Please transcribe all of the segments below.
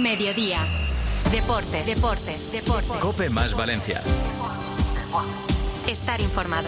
Mediodía. Deportes. COPE más Valencia. Estar informado.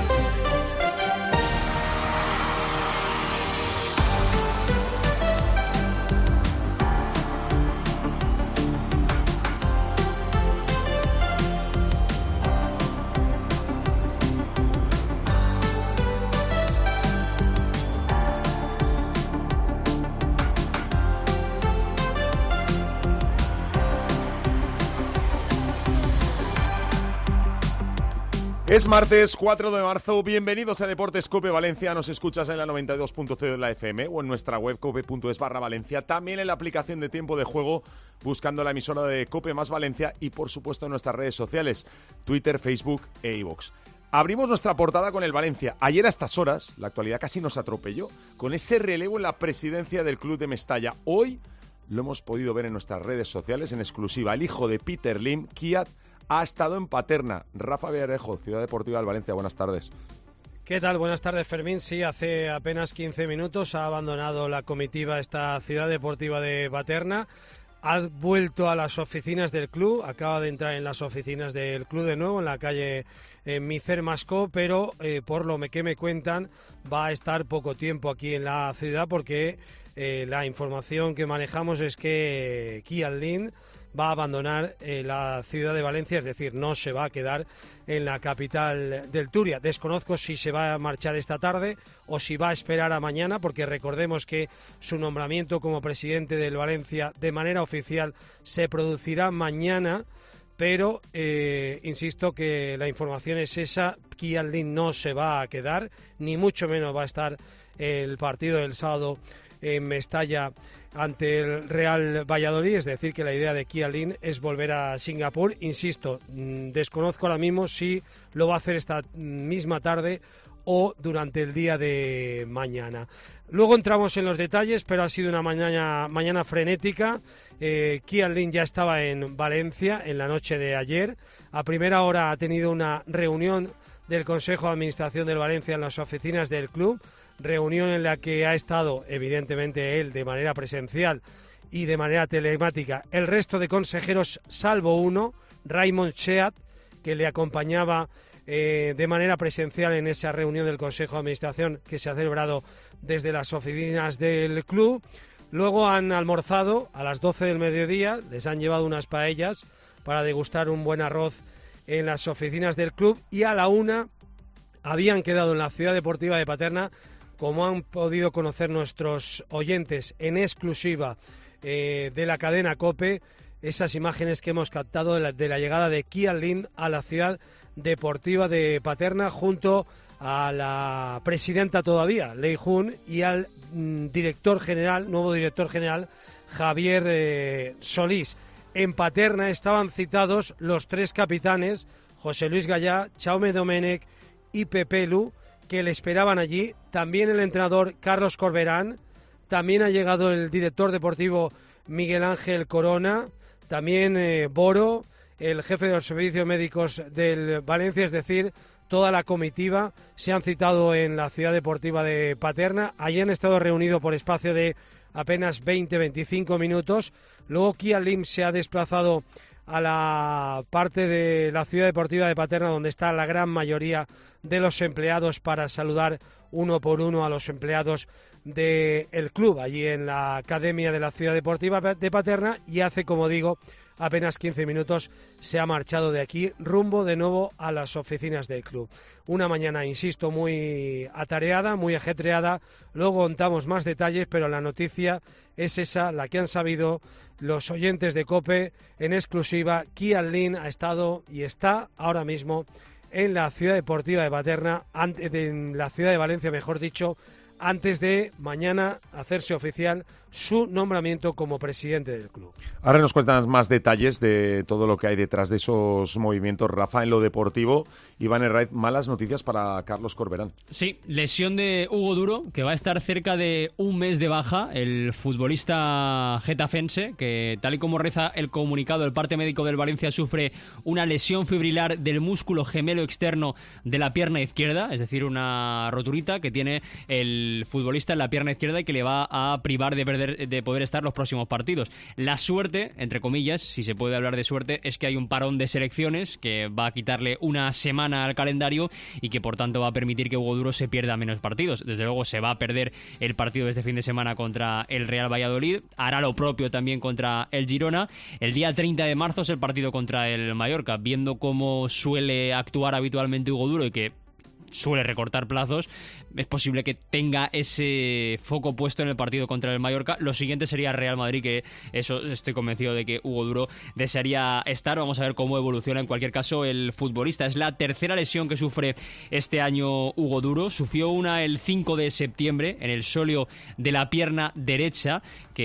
Es martes 4 de marzo, bienvenidos a Deportes COPE Valencia, nos escuchas en la 92.0 de la FM o en nuestra web cope.es/Valencia, también en la aplicación de Tiempo de Juego, buscando la emisora de COPE más Valencia y por supuesto en nuestras redes sociales, Twitter, Facebook e iVoox. Abrimos nuestra portada con el Valencia. Ayer a estas horas, la actualidad casi nos atropelló, con ese relevo en la presidencia del club de Mestalla. Hoy lo hemos podido ver en nuestras redes sociales en exclusiva. El hijo de Peter Lim, Kiat, ha estado en Paterna. Rafa Villarejo, Ciudad Deportiva del Valencia, buenas tardes. ¿Qué tal? Buenas tardes, Fermín. Sí, hace apenas 15 minutos ha abandonado la comitiva esta Ciudad Deportiva de Paterna. Ha vuelto a las oficinas del club, acaba de entrar en las oficinas del club de nuevo, en la calle Micer Mascó, pero por lo que me cuentan va a estar poco tiempo aquí en la ciudad porque la información que manejamos es que Kiat Lim va a abandonar la ciudad de Valencia, es decir, no se va a quedar en la capital del Turia. Desconozco si se va a marchar esta tarde o si va a esperar a mañana, porque recordemos que su nombramiento como presidente del Valencia de manera oficial se producirá mañana, pero insisto que la información es esa. Kiat Lim no se va a quedar, ni mucho menos va a estar el partido del sábado en Mestalla ante el Real Valladolid, es decir, que la idea de Kiat Lim es volver a Singapur. Insisto, desconozco ahora mismo si lo va a hacer esta misma tarde o durante el día de mañana. Luego entramos en los detalles, pero ha sido una mañana frenética. Kiat Lim ya estaba en Valencia en la noche de ayer. A primera hora ha tenido una reunión del Consejo de Administración del Valencia en las oficinas del club, reunión en la que ha estado, evidentemente, él de manera presencial y de manera telemática, el resto de consejeros, salvo uno, Raymond Cheat, que le acompañaba de manera presencial en esa reunión del Consejo de Administración que se ha celebrado desde las oficinas del club. Luego han almorzado a las 12 del mediodía, les han llevado unas paellas para degustar un buen arroz en las oficinas del club, y a la 1 habían quedado en la Ciudad Deportiva de Paterna, como han podido conocer nuestros oyentes en exclusiva de la cadena COPE, esas imágenes que hemos captado de la llegada de Kiat Lim a la Ciudad Deportiva de Paterna junto a la presidenta todavía, Lei Jun, y al nuevo director general, Javier Solís. En Paterna estaban citados los tres capitanes, José Luis Gallá, Jaume Domènech y Pepe Lu, que le esperaban allí. También el entrenador Carlos Corberán, también ha llegado el director deportivo Miguel Ángel Corona, también Boro, el jefe de los servicios médicos del Valencia, es decir, toda la comitiva se han citado en la Ciudad Deportiva de Paterna. Allí han estado reunidos por espacio de apenas 20-25 minutos. Luego Kiat Lim se ha desplazado a la parte de la Ciudad Deportiva de Paterna donde está la gran mayoría de los empleados para saludar uno por uno a los empleados del club allí en la Academia de la Ciudad Deportiva de Paterna, y hace, como digo, apenas 15 minutos se ha marchado de aquí rumbo de nuevo a las oficinas del club. Una mañana, insisto, muy atareada, muy ajetreada. Luego contamos más detalles, pero la noticia es esa, la que han sabido los oyentes de COPE en exclusiva. Kiat Lim ha estado y está ahora mismo en la Ciudad Deportiva de Paterna, en la ciudad de Valencia, mejor dicho, antes de mañana hacerse oficial su nombramiento como presidente del club. Ahora nos cuentan más detalles de todo lo que hay detrás de esos movimientos. Rafa, en lo deportivo, Iván Herraiz, malas noticias para Carlos Corberán. Sí, lesión de Hugo Duro, que va a estar cerca de un mes de baja, el futbolista getafense, que tal y como reza el comunicado, el parte médico del Valencia sufre una lesión fibrilar del músculo gemelo externo de la pierna izquierda, es decir, una roturita que tiene el futbolista en la pierna izquierda y que le va a privar de ver de poder estar los próximos partidos. La suerte, entre comillas, si se puede hablar de suerte, es que hay un parón de selecciones que va a quitarle una semana al calendario y que por tanto va a permitir que Hugo Duro se pierda menos partidos. Desde luego se va a perder el partido de este fin de semana contra el Real Valladolid, hará lo propio también contra el Girona. El día 30 de marzo es el partido contra el Mallorca. Viendo cómo suele actuar habitualmente Hugo Duro y que suele recortar plazos, es posible que tenga ese foco puesto en el partido contra el Mallorca. Lo siguiente sería Real Madrid, que eso estoy convencido de que Hugo Duro desearía estar. Vamos a ver cómo evoluciona en cualquier caso el futbolista. Es la tercera lesión que sufre este año Hugo Duro. Sufrió una el 5 de septiembre en el sóleo de la pierna derecha,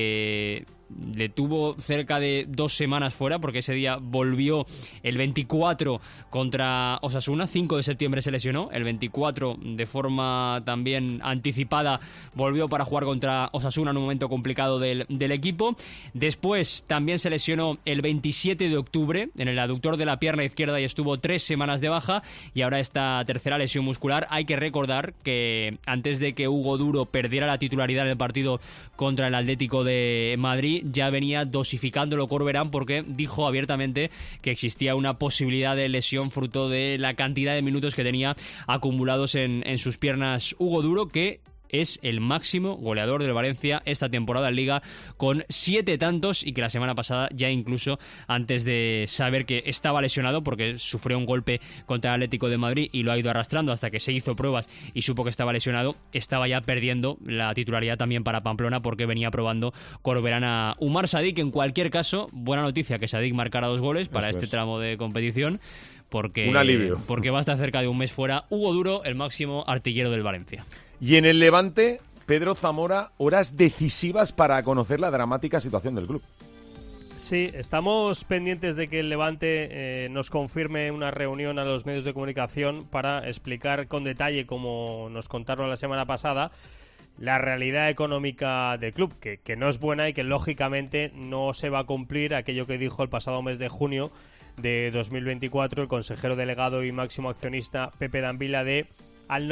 que le tuvo cerca de 2 semanas fuera, porque ese día volvió el 24 contra Osasuna. 5 de septiembre se lesionó, el 24 de forma también anticipada volvió para jugar contra Osasuna en un momento complicado del equipo. Después también se lesionó el 27 de octubre en el aductor de la pierna izquierda y estuvo 3 semanas de baja, y ahora esta tercera lesión muscular. Hay que recordar que antes de que Hugo Duro perdiera la titularidad en el partido contra el Atlético de Madrid, ya venía dosificándolo Corberán, porque dijo abiertamente que existía una posibilidad de lesión fruto de la cantidad de minutos que tenía acumulados en sus piernas Hugo Duro, que es el máximo goleador del Valencia esta temporada en Liga, con 7 tantos, y que la semana pasada, ya incluso antes de saber que estaba lesionado, porque sufrió un golpe contra el Atlético de Madrid y lo ha ido arrastrando hasta que se hizo pruebas y supo que estaba lesionado, estaba ya perdiendo la titularidad también para Pamplona, porque venía probando Corberán a Umar Sadik. En cualquier caso, buena noticia que Sadik marcara 2 goles para este tramo de competición, porque, un alivio, porque va a estar cerca de un mes fuera Hugo Duro, el máximo artillero del Valencia. Y en el Levante, Pedro Zamora, horas decisivas para conocer la dramática situación del club. Sí, estamos pendientes de que el Levante nos confirme una reunión a los medios de comunicación para explicar con detalle, como nos contaron la semana pasada, la realidad económica del club, que no es buena y que lógicamente no se va a cumplir aquello que dijo el pasado mes de junio de 2024 el consejero delegado y máximo accionista Pepe D'Ambila, de al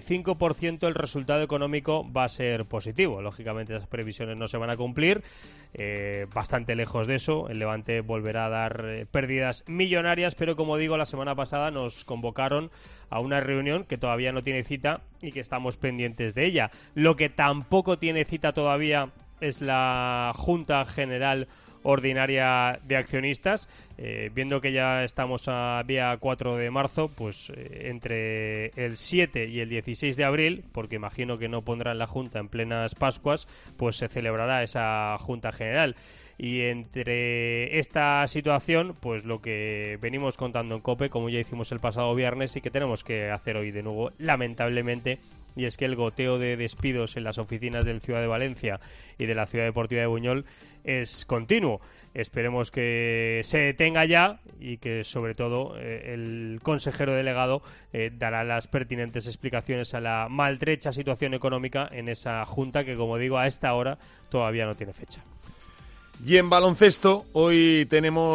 95% el resultado económico va a ser positivo. Lógicamente las previsiones no se van a cumplir, bastante lejos de eso. El Levante volverá a dar pérdidas millonarias, pero como digo, la semana pasada nos convocaron a una reunión que todavía no tiene cita y que estamos pendientes de ella. Lo que tampoco tiene cita todavía es la Junta General Ordinaria de Accionistas. Viendo que ya estamos a día 4 de marzo, pues entre el 7 y el 16 de abril, porque imagino que no pondrán la Junta en plenas Pascuas, pues se celebrará esa Junta General. Y entre esta situación, pues lo que venimos contando en COPE, como ya hicimos el pasado viernes y que tenemos que hacer hoy de nuevo, lamentablemente, y es que el goteo de despidos en las oficinas del Ciudad de Valencia y de la Ciudad Deportiva de Buñol es continuo. Esperemos que se detenga ya y que sobre todo el consejero delegado dará las pertinentes explicaciones a la maltrecha situación económica en esa junta que, como digo, a esta hora todavía no tiene fecha. Y en baloncesto hoy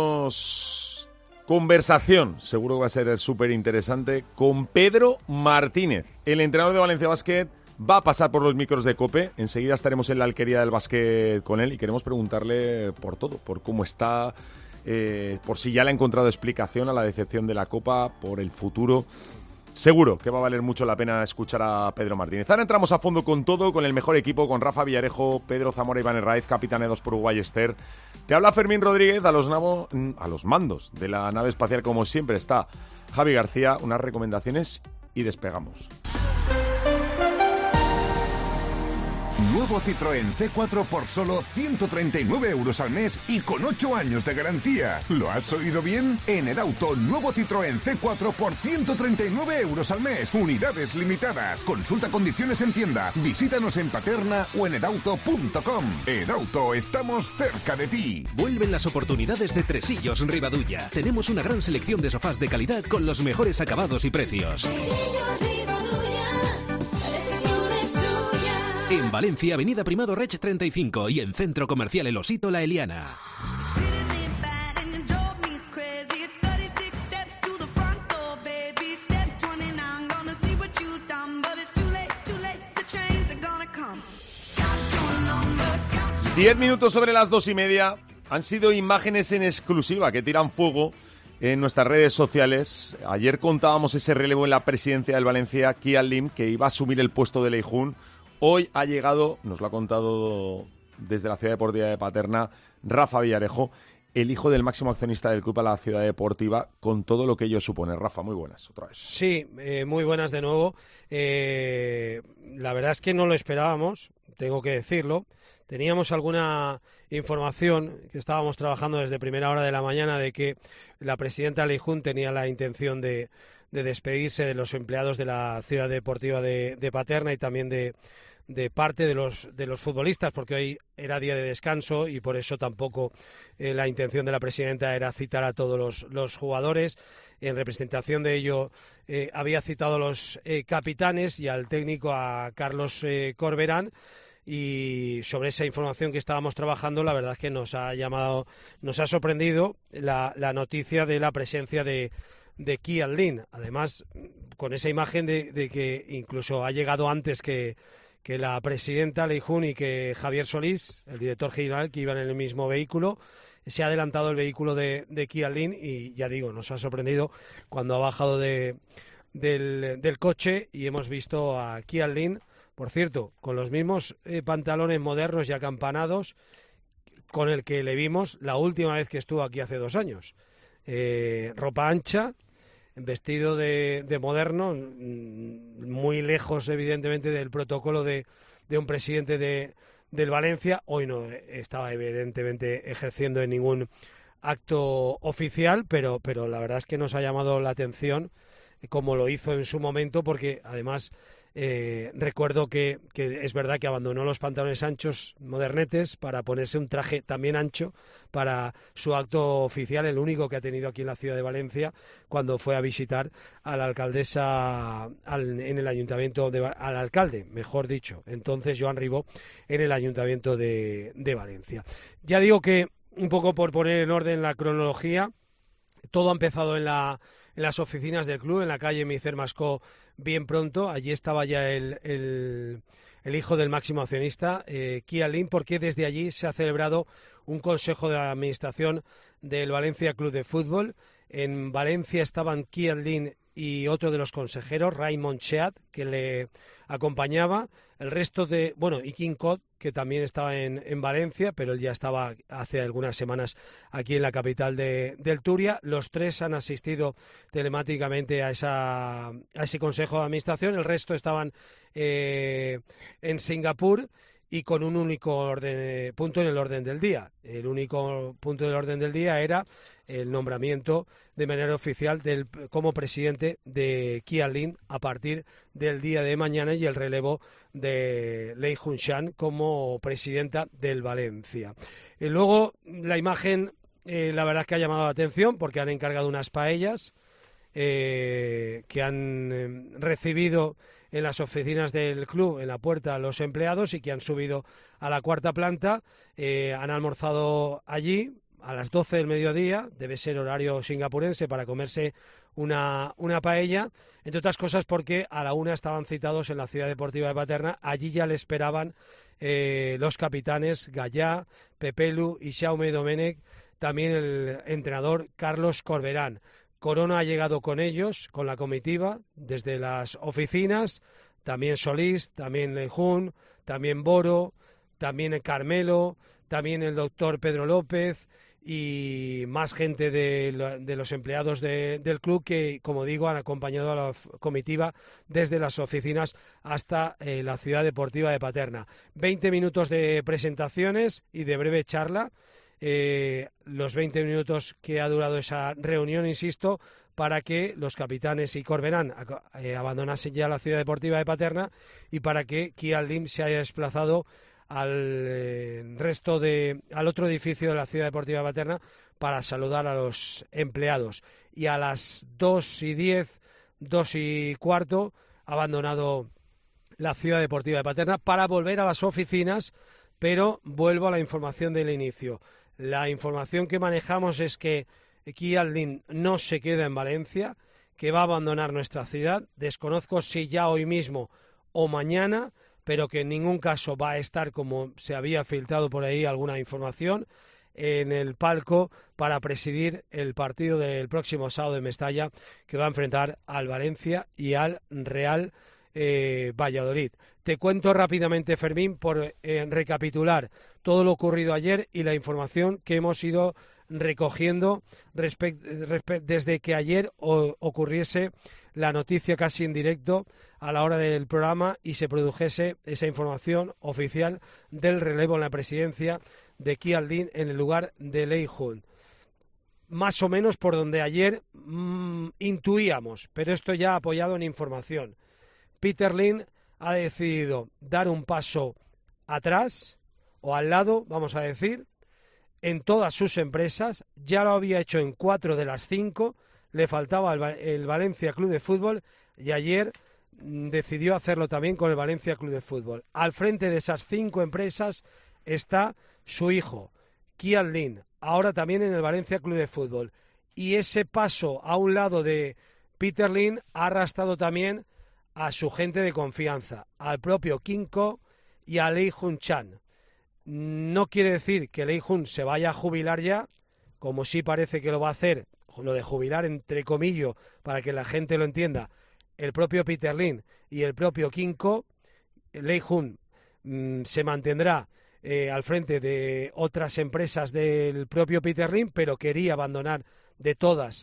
tenemos conversación, seguro que va a ser súper interesante, con Pedro Martínez, el entrenador de Valencia Basket. Va a pasar por los micros de COPE, enseguida estaremos en la alquería del básquet con él y queremos preguntarle por todo, por cómo está, por si ya le ha encontrado explicación a la decepción de la Copa, por el futuro. Seguro que va a valer mucho la pena escuchar a Pedro Martínez. Ahora entramos a fondo con todo, con el mejor equipo, con Rafa Villarejo, Pedro Zamora, Iván Herraiz, capitaneados por Uruguay Ester. Te habla Fermín Rodríguez, a los mandos de la nave espacial, como siempre está Javi García. Unas recomendaciones y despegamos. Nuevo Citroën C4 por solo 139 € al mes y con 8 años de garantía. ¿Lo has oído bien? En Edauto, nuevo Citroën C4 por 139 € al mes. Unidades limitadas. Consulta condiciones en tienda. Visítanos en Paterna o en edauto.com. Edauto, estamos cerca de ti. Vuelven las oportunidades de Tresillos Ribadulla. Tenemos una gran selección de sofás de calidad con los mejores acabados y precios. En Valencia, Avenida Primado Reig 35 y en Centro Comercial El Osito La Eliana. 10 minutos sobre las 2:30. Han sido imágenes en exclusiva que tiran fuego en nuestras redes sociales. Ayer contábamos ese relevo en la presidencia del Valencia, Kian Lim, que iba a asumir el puesto de Leijun. Hoy ha llegado, nos lo ha contado desde la Ciudad Deportiva de Paterna, Rafa Villarejo, el hijo del máximo accionista del club, a la Ciudad Deportiva, con todo lo que ello supone. Rafa, muy buenas, otra vez. Sí, muy buenas de nuevo. La verdad es que no lo esperábamos, tengo que decirlo. Teníamos alguna información que estábamos trabajando desde primera hora de la mañana de que la presidenta Leijun tenía la intención de despedirse de los empleados de la Ciudad Deportiva de Paterna y también de parte de los futbolistas, porque hoy era día de descanso y por eso tampoco la intención de la presidenta era citar a todos los jugadores. En representación de ello había citado a los capitanes y al técnico, a Carlos Corberán. Y sobre esa información que estábamos trabajando, la verdad es que nos ha sorprendido la noticia de la presencia de Kian Lim. Además, con esa imagen de que incluso ha llegado antes que la presidenta Leijun y que Javier Solís, el director general, que iban en el mismo vehículo. Se ha adelantado el vehículo de Kian Lim y ya digo, nos ha sorprendido cuando ha bajado del coche y hemos visto a Kian Lim, por cierto, con los mismos pantalones modernos y acampanados con el que le vimos la última vez que estuvo aquí hace 2 años. Ropa ancha, vestido de moderno, muy lejos evidentemente del protocolo de un presidente del Valencia. Hoy no estaba evidentemente ejerciendo en ningún acto oficial, pero la verdad es que nos ha llamado la atención como lo hizo en su momento, porque además recuerdo que es verdad que abandonó los pantalones anchos modernetes para ponerse un traje también ancho para su acto oficial, el único que ha tenido aquí en la ciudad de Valencia, cuando fue a visitar a la alcaldesa en el ayuntamiento, al alcalde, mejor dicho, entonces Joan Ribó, en el ayuntamiento de Valencia. Ya digo que, un poco por poner en orden la cronología, todo ha empezado en las oficinas del club, en la calle Micer Mascó, bien pronto. Allí estaba ya el hijo del máximo accionista, Kian Lim, porque desde allí se ha celebrado un consejo de administración del Valencia Club de Fútbol. En Valencia estaban Kian Lim y otro de los consejeros, Raymond Cheat, que le acompañaba, el resto y King Cod, que también estaba en Valencia, pero él ya estaba hace algunas semanas aquí en la capital del Turia. Los 3 han asistido telemáticamente a ese consejo de administración, el resto estaban en Singapur y con un único punto en el orden del día. El único punto del orden del día era el nombramiento de manera oficial como presidente de Kian Lim a partir del día de mañana y el relevo de Leijun Shan como presidenta del Valencia. Y luego la imagen, la verdad es que ha llamado la atención porque han encargado unas paellas que han recibido en las oficinas del club, en la puerta, a los empleados y que han subido a la 4ª planta. Han almorzado allí a las 12 del mediodía, debe ser horario singapurense, para comerse una paella, entre otras cosas porque a la 1 estaban citados en la Ciudad Deportiva de Paterna. Allí ya le esperaban los capitanes Gallá, Pepelu y Jaume Domènech, también el entrenador Carlos Corberán. Corona ha llegado con ellos, con la comitiva, desde las oficinas, también Solís, también Leijun, también Boro, también Carmelo, también el doctor Pedro López y más gente de los empleados del club que, como digo, han acompañado a la comitiva desde las oficinas hasta la Ciudad Deportiva de Paterna. 20 minutos de presentaciones y de breve charla. Los 20 minutos que ha durado esa reunión, insisto, para que los capitanes y Corberán abandonasen ya la Ciudad Deportiva de Paterna y para que Kian Lim se haya desplazado al otro edificio de la Ciudad Deportiva de Paterna para saludar a los empleados. Y a las 2:10, 2:15, ha abandonado la Ciudad Deportiva de Paterna para volver a las oficinas, pero vuelvo a la información del inicio. La información que manejamos es que Kian Lim no se queda en Valencia, que va a abandonar nuestra ciudad. Desconozco si ya hoy mismo o mañana, pero que en ningún caso va a estar, como se había filtrado por ahí alguna información, en el palco para presidir el partido del próximo sábado en Mestalla, que va a enfrentar al Valencia y al Real Valladolid. Te cuento rápidamente, Fermín, por recapitular todo lo ocurrido ayer y la información que hemos ido recogiendo desde que ayer ocurriese la noticia casi en directo a la hora del programa y se produjese esa información oficial del relevo en la presidencia de Kialdin en el lugar de Lei Jun. Más o menos por donde ayer intuíamos, pero esto ya apoyado en información. Peter Lim ha decidido dar un paso atrás o al lado, vamos a decir, en todas sus empresas. Ya lo había hecho en 4 de las 5, le faltaba el Valencia Club de Fútbol y ayer decidió hacerlo también con el Valencia Club de Fútbol. Al frente de esas 5 empresas está su hijo, Kialdin, ahora también en el Valencia Club de Fútbol. Y ese paso a un lado de Peter Lim ha arrastrado también a su gente de confianza, al propio Kim Ko y a Lei Jun Chan. No quiere decir que Lei Jun se vaya a jubilar ya, como sí parece que lo va a hacer, lo de jubilar entre comillas, para que la gente lo entienda, el propio Peter Lim y el propio Kim Ko. Lei Jun se mantendrá al frente de otras empresas del propio Peter Lim, pero quería abandonar de todas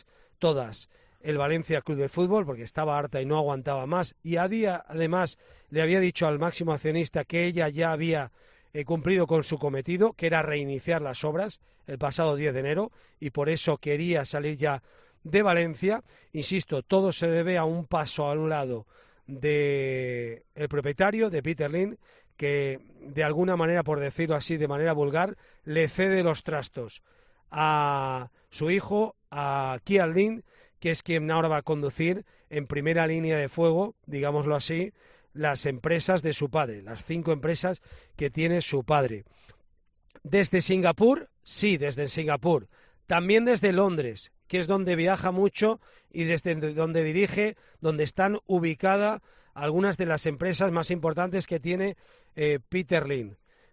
el Valencia Club de Fútbol porque estaba harta y no aguantaba más, y además le había dicho al máximo accionista que ella ya había cumplido con su cometido, que era reiniciar las obras el pasado 10 de enero, y por eso quería salir ya de Valencia. Insisto, todo se debe a un paso a un lado del propietario, de Peter Lim, que de alguna manera, por decirlo así, de manera vulgar, le cede los trastos a su hijo, a Kialdin, que es quien ahora va a conducir en primera línea de fuego, digámoslo así, las empresas de su padre, las 5 empresas que tiene su padre. Desde Singapur, sí, desde Singapur. También desde Londres, que es donde viaja mucho y desde donde dirige, donde están ubicadas algunas de las empresas más importantes que tiene Peter Lim.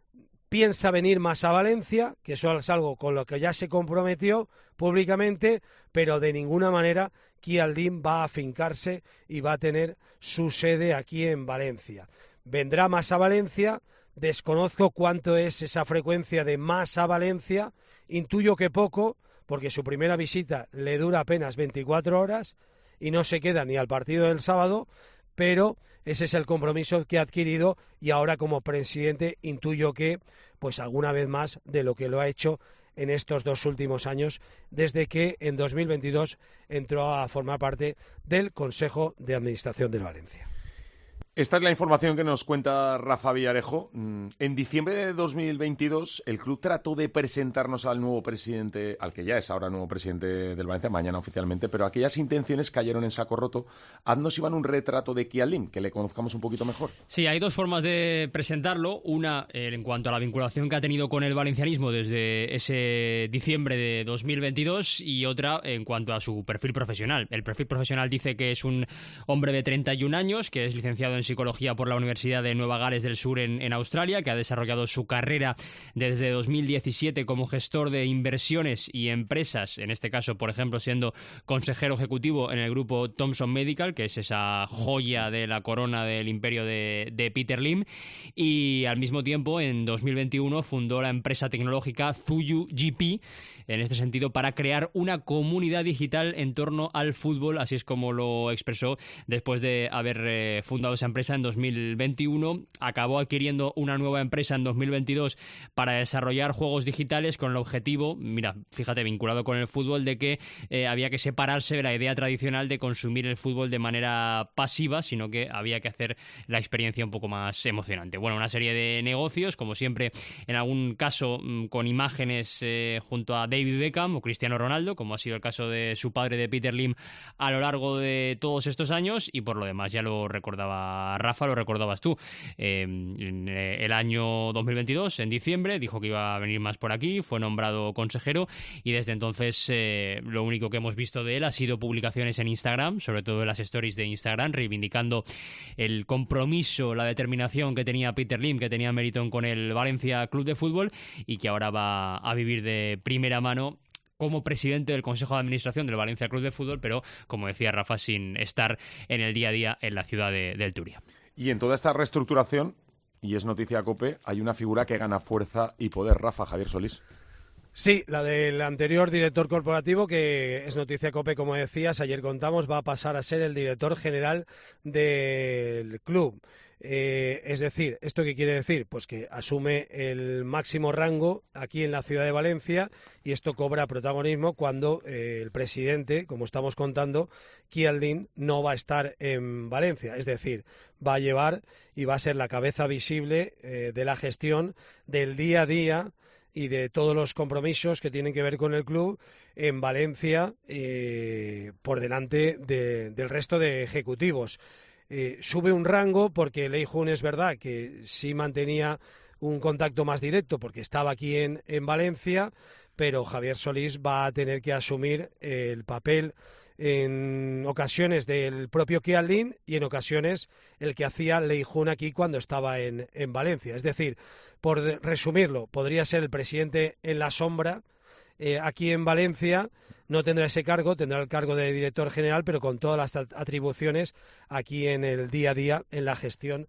Piensa venir más a Valencia, que eso es algo con lo que ya se comprometió públicamente, pero de ninguna manera Kialdin va a afincarse y va a tener su sede aquí en Valencia. Vendrá más a Valencia, desconozco cuánto es esa frecuencia de más a Valencia, intuyo que poco, porque su primera visita le dura apenas 24 horas y no se queda ni al partido del sábado, pero ese es el compromiso que ha adquirido y ahora como presidente intuyo que pues alguna vez más de lo que lo ha hecho en estos 2 últimos años, desde que en 2022 entró a formar parte del Consejo de Administración del Valencia. Esta es la información que nos cuenta Rafa Villarejo. En diciembre de 2022, el club trató de presentarnos al nuevo presidente, al que ya es ahora nuevo presidente del Valencia, mañana oficialmente, pero aquellas intenciones cayeron en saco roto. Haznos, Iván, un retrato de Kialdin, que le conozcamos un poquito mejor. Sí, hay 2 formas de presentarlo. Una, en cuanto a la vinculación que ha tenido con el valencianismo desde ese diciembre de 2022, y otra en cuanto a su perfil profesional. El perfil profesional dice que es un hombre de 31 años, que es licenciado en Psicología por la Universidad de Nueva Gales del Sur en Australia, que ha desarrollado su carrera desde 2017 como gestor de inversiones y empresas, en este caso, por ejemplo, siendo consejero ejecutivo en el grupo Thomson Medical, que es esa joya de la corona del imperio de Peter Lim, y al mismo tiempo, en 2021, fundó la empresa tecnológica Zuyu GP, en este sentido, para crear una comunidad digital en torno al fútbol, así es como lo expresó después de haber fundado esa empresa en 2021. Acabó adquiriendo una nueva empresa en 2022 para desarrollar juegos digitales con el objetivo, mira, fíjate, vinculado con el fútbol, de que había que separarse de la idea tradicional de consumir el fútbol de manera pasiva, sino que había que hacer la experiencia un poco más emocionante. Bueno, una serie de negocios, como siempre, en algún caso con imágenes junto a David Beckham o Cristiano Ronaldo, como ha sido el caso de su padre, de Peter Lim, a lo largo de todos estos años, y por lo demás ya lo recordaba recordaba Rafa, lo recordabas tú. En el año 2022, en diciembre, dijo que iba a venir más por aquí, fue nombrado consejero y desde entonces lo único que hemos visto de él ha sido publicaciones en Instagram, sobre todo en las stories de Instagram, reivindicando el compromiso, la determinación que tenía Peter Lim, que tenía Meriton con el Valencia Club de Fútbol y que ahora va a vivir de primera mano como presidente del Consejo de Administración del Valencia Club de Fútbol, pero, como decía Rafa, sin estar en el día a día en la ciudad del Turia. Y en toda esta reestructuración, y es noticia COPE, hay una figura que gana fuerza y poder, Rafa, Javier Solís. Sí, la del anterior director corporativo, que es noticia COPE, como decías, ayer contamos, va a pasar a ser el director general del club. Es decir, ¿esto qué quiere decir? Pues que asume el máximo rango aquí en la ciudad de Valencia y esto cobra protagonismo cuando el presidente, como estamos contando, Chialdin, no va a estar en Valencia. Es decir, va a llevar y va a ser la cabeza visible de la gestión del día a día y de todos los compromisos que tienen que ver con el club en Valencia por delante del resto de ejecutivos. Sube un rango porque Lei Jun es verdad que sí mantenía un contacto más directo porque estaba aquí en Valencia, pero Javier Solís va a tener que asumir el papel en ocasiones del propio Chialdin y en ocasiones el que hacía Lei Jun aquí cuando estaba en Valencia. Es decir, por resumirlo, podría ser el presidente en la sombra aquí en Valencia. No tendrá ese cargo, tendrá el cargo de director general, pero con todas las atribuciones aquí en el día a día, en la gestión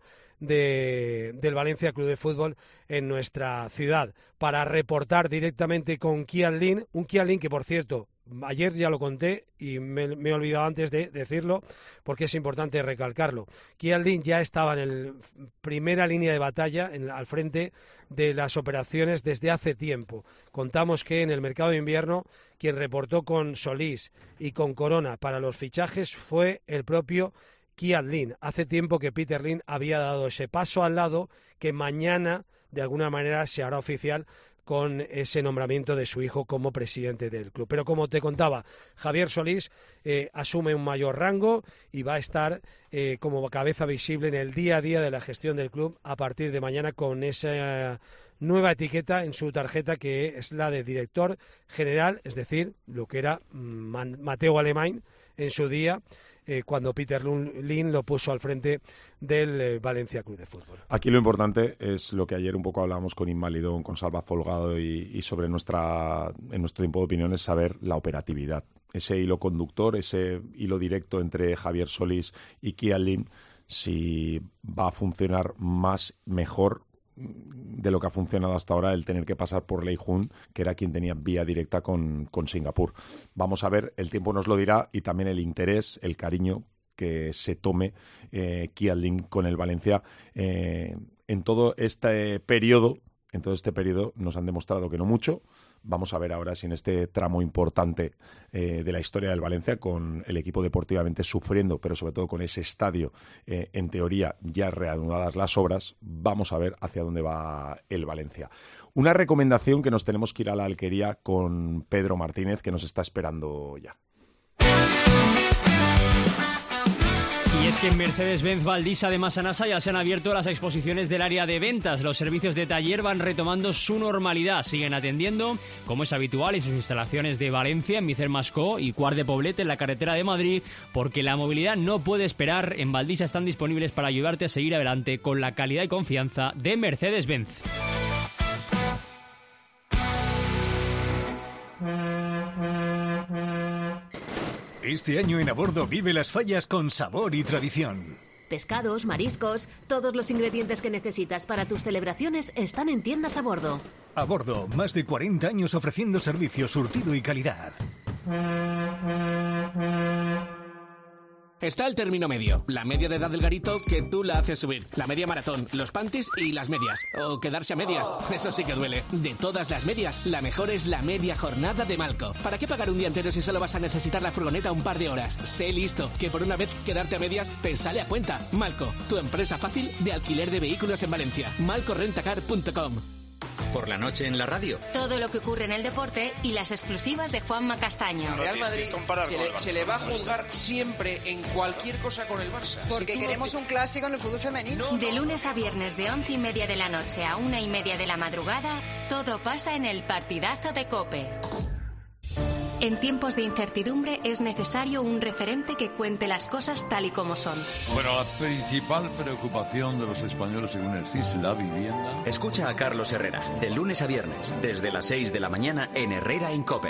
del Valencia Club de Fútbol en nuestra ciudad, para reportar directamente con Chialdin, un Chialdin que, por cierto, ayer ya lo conté y me he olvidado antes de decirlo porque es importante recalcarlo. Chialdin ya estaba en primera línea de batalla, al frente de las operaciones desde hace tiempo. Contamos que en el mercado de invierno quien reportó con Solís y con Corona para los fichajes fue el propio Chialdin. Hace tiempo que Peter Lim había dado ese paso al lado que mañana de alguna manera se hará oficial con ese nombramiento de su hijo como presidente del club. Pero como te contaba, Javier Solís asume un mayor rango y va a estar como cabeza visible en el día a día de la gestión del club a partir de mañana con esa nueva etiqueta en su tarjeta que es la de director general, es decir, lo que era Mateu Alemany en su día, cuando Peter Lim lo puso al frente del Valencia Club de Fútbol. Aquí lo importante es lo que ayer un poco hablábamos con Invalidón, con Salva Folgado y sobre en nuestro tiempo de opinión es saber la operatividad. Ese hilo conductor, ese hilo directo entre Javier Solís y Chialdin, si va a funcionar mejor de lo que ha funcionado hasta ahora el tener que pasar por Lei Jun, que era quien tenía vía directa con Singapur. Vamos a ver, el tiempo nos lo dirá y también el interés, el cariño que se tome Chialdin con el Valencia en todo este periodo. En todo este periodo nos han demostrado que no mucho. Vamos a ver ahora si en este tramo importante de la historia del Valencia, con el equipo deportivamente sufriendo, pero sobre todo con ese estadio, en teoría, ya reanudadas las obras, vamos a ver hacia dónde va el Valencia. Una recomendación que nos tenemos que ir a la Alquería con Pedro Martínez, que nos está esperando ya. Y es que en Mercedes-Benz Valdisa de Massanassa ya se han abierto las exposiciones del área de ventas. Los servicios de taller van retomando su normalidad. Siguen atendiendo, como es habitual, en sus instalaciones de Valencia, en Micer Mascó y Quart de Poblet, en la carretera de Madrid, porque la movilidad no puede esperar. En Valdisa están disponibles para ayudarte a seguir adelante con la calidad y confianza de Mercedes-Benz. Este año en A Bordo vive las fallas con sabor y tradición. Pescados, mariscos, todos los ingredientes que necesitas para tus celebraciones están en tiendas A Bordo. A Bordo, más de 40 años ofreciendo servicio, surtido y calidad. Está el término medio, la media de edad del garito que tú la haces subir, la media maratón, los panties y las medias, o quedarse a medias, eso sí que duele. De todas las medias, la mejor es la media jornada de Malco. ¿Para qué pagar un día entero si solo vas a necesitar la furgoneta un par de horas? Sé listo, que por una vez quedarte a medias te sale a cuenta. Malco, tu empresa fácil de alquiler de vehículos en Valencia. malcorrentacar.com. Por la noche en la radio. Todo lo que ocurre en el deporte y las exclusivas de Juanma Castaño. Real Madrid se le va a juzgar siempre en cualquier cosa con el Barça. Porque queremos un clásico en el fútbol femenino. De lunes a viernes de 11:30 de la noche a 1:30 de la madrugada, todo pasa en el partidazo de COPE. En tiempos de incertidumbre es necesario un referente que cuente las cosas tal y como son. Bueno, la principal preocupación de los españoles, según el CIS, la vivienda. Escucha a Carlos Herrera, de lunes a viernes, desde las 6 de la mañana en Herrera en COPE.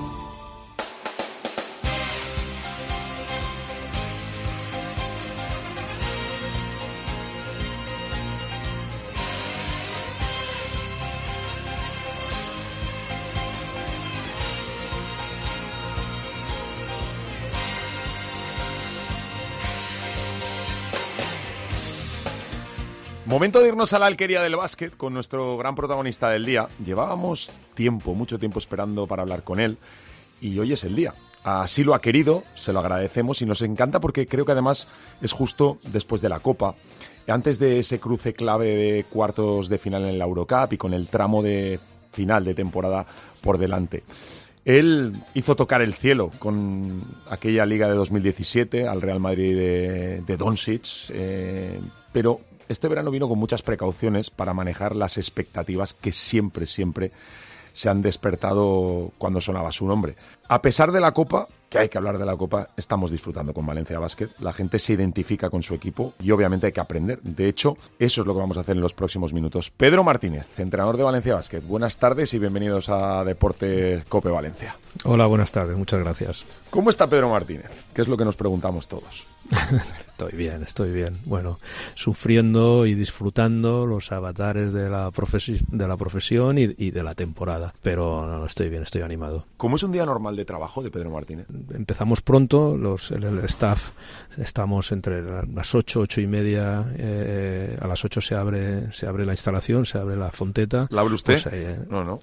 Momento de irnos a la alquería del básquet con nuestro gran protagonista del día. Llevábamos mucho tiempo esperando para hablar con él y hoy es el día. Así lo ha querido, se lo agradecemos y nos encanta porque creo que además es justo después de la Copa, antes de ese cruce clave de cuartos de final en la Eurocup y con el tramo de final de temporada por delante. Él hizo tocar el cielo con aquella Liga de 2017 al Real Madrid de Doncic, pero este verano vino con muchas precauciones para manejar las expectativas que siempre se han despertado cuando sonaba su nombre. A pesar de la Copa, que hay que hablar de la Copa, estamos disfrutando con Valencia Basket. La gente se identifica con su equipo y obviamente hay que aprender. De hecho, eso es lo que vamos a hacer en los próximos minutos. Pedro Martínez, entrenador de Valencia Basket. Buenas tardes y bienvenidos a Deportes COPE Valencia. Hola, buenas tardes, muchas gracias. ¿Cómo está Pedro Martínez? ¿Qué es lo que nos preguntamos todos? Estoy bien. Bueno, sufriendo y disfrutando los avatares de la profesión y de la temporada. Pero no, estoy bien, estoy animado. ¿Cómo es un día normal de trabajo de Pedro Martínez? Empezamos pronto, el staff, estamos entre las 8:30, a las 8 se abre la instalación, se abre la fonteta. ¿La abre usted? Pues, No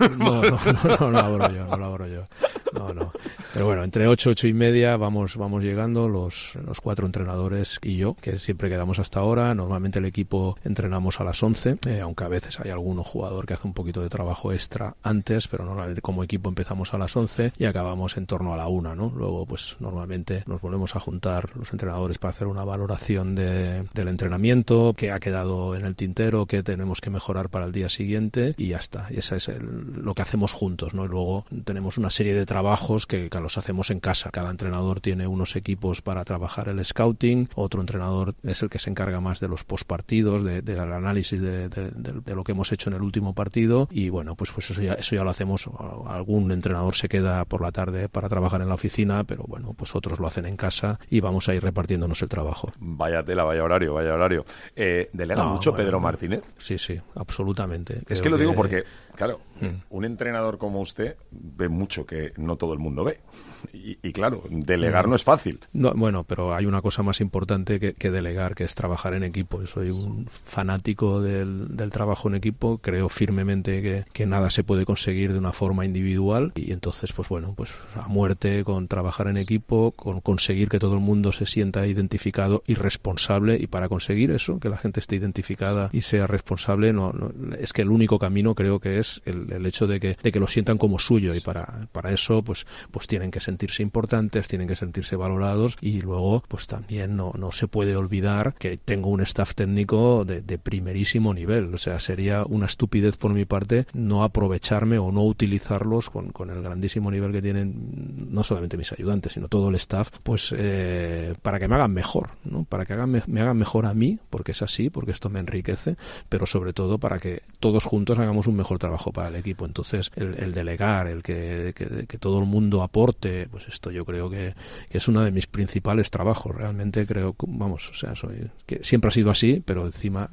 la abro yo. No. Pero bueno, entre 8:30 vamos llegando los 4 entrenadores y yo, que siempre quedamos hasta ahora. Normalmente el equipo entrenamos a las 11, aunque a veces hay algún jugador que hace un poquito de trabajo extra antes, pero normalmente como equipo empezamos a las 11 y acabamos en torno a la 1, ¿no? Luego, pues normalmente nos volvemos a juntar los entrenadores para hacer una valoración del entrenamiento, que ha quedado en el tintero, que tenemos que mejorar para el día siguiente y ya está. Y esa es lo que hacemos juntos, ¿no? Y luego tenemos una serie de trabajos que los hacemos en casa. Cada entrenador tiene unos equipos para trabajar el scouting, otro entrenador es el que se encarga más de los postpartidos, del análisis de lo que hemos hecho en el último partido y bueno, pues eso ya lo hacemos. Algún entrenador se queda por la tarde para trabajar en la oficina, pero bueno, pues otros lo hacen en casa y vamos a ir repartiéndonos el trabajo. Vaya tela, vaya horario. ¿Delega mucho Pedro Martínez? Sí, absolutamente. Es que lo digo porque, claro, un entrenador como usted ve mucho que no todo el mundo ve. Y claro, delegar no es fácil. No, bueno, pero hay una cosa más importante que delegar, que es trabajar en equipo. Yo soy un fanático del trabajo en equipo. Creo firmemente que nada se puede conseguir de una forma individual y entonces, pues bueno, pues a muerte con trabajar en equipo, con conseguir que todo el mundo se sienta identificado y responsable, y para conseguir eso, que la gente esté identificada y sea responsable, no es que el único camino creo que es el hecho de que lo sientan como suyo, y para eso pues tienen que sentirse importantes, tienen que sentirse valorados, y luego pues también no se puede olvidar que tengo un staff técnico de primerísimo nivel. O sea, sería una estupidez por mi parte no aprovecharme o no utilizarlos con el grandísimo nivel que tienen no solamente mis ayudantes, sino todo el staff, pues para que me hagan mejor, ¿no? Para que me hagan mejor a mí, porque es así, porque esto me enriquece, pero sobre todo para que todos juntos hagamos un mejor trabajo para el equipo. Entonces, el delegar, el que todo el mundo aporte, pues esto yo creo que es uno de mis principales trabajos. Realmente creo, vamos, o sea, que siempre ha sido así, pero encima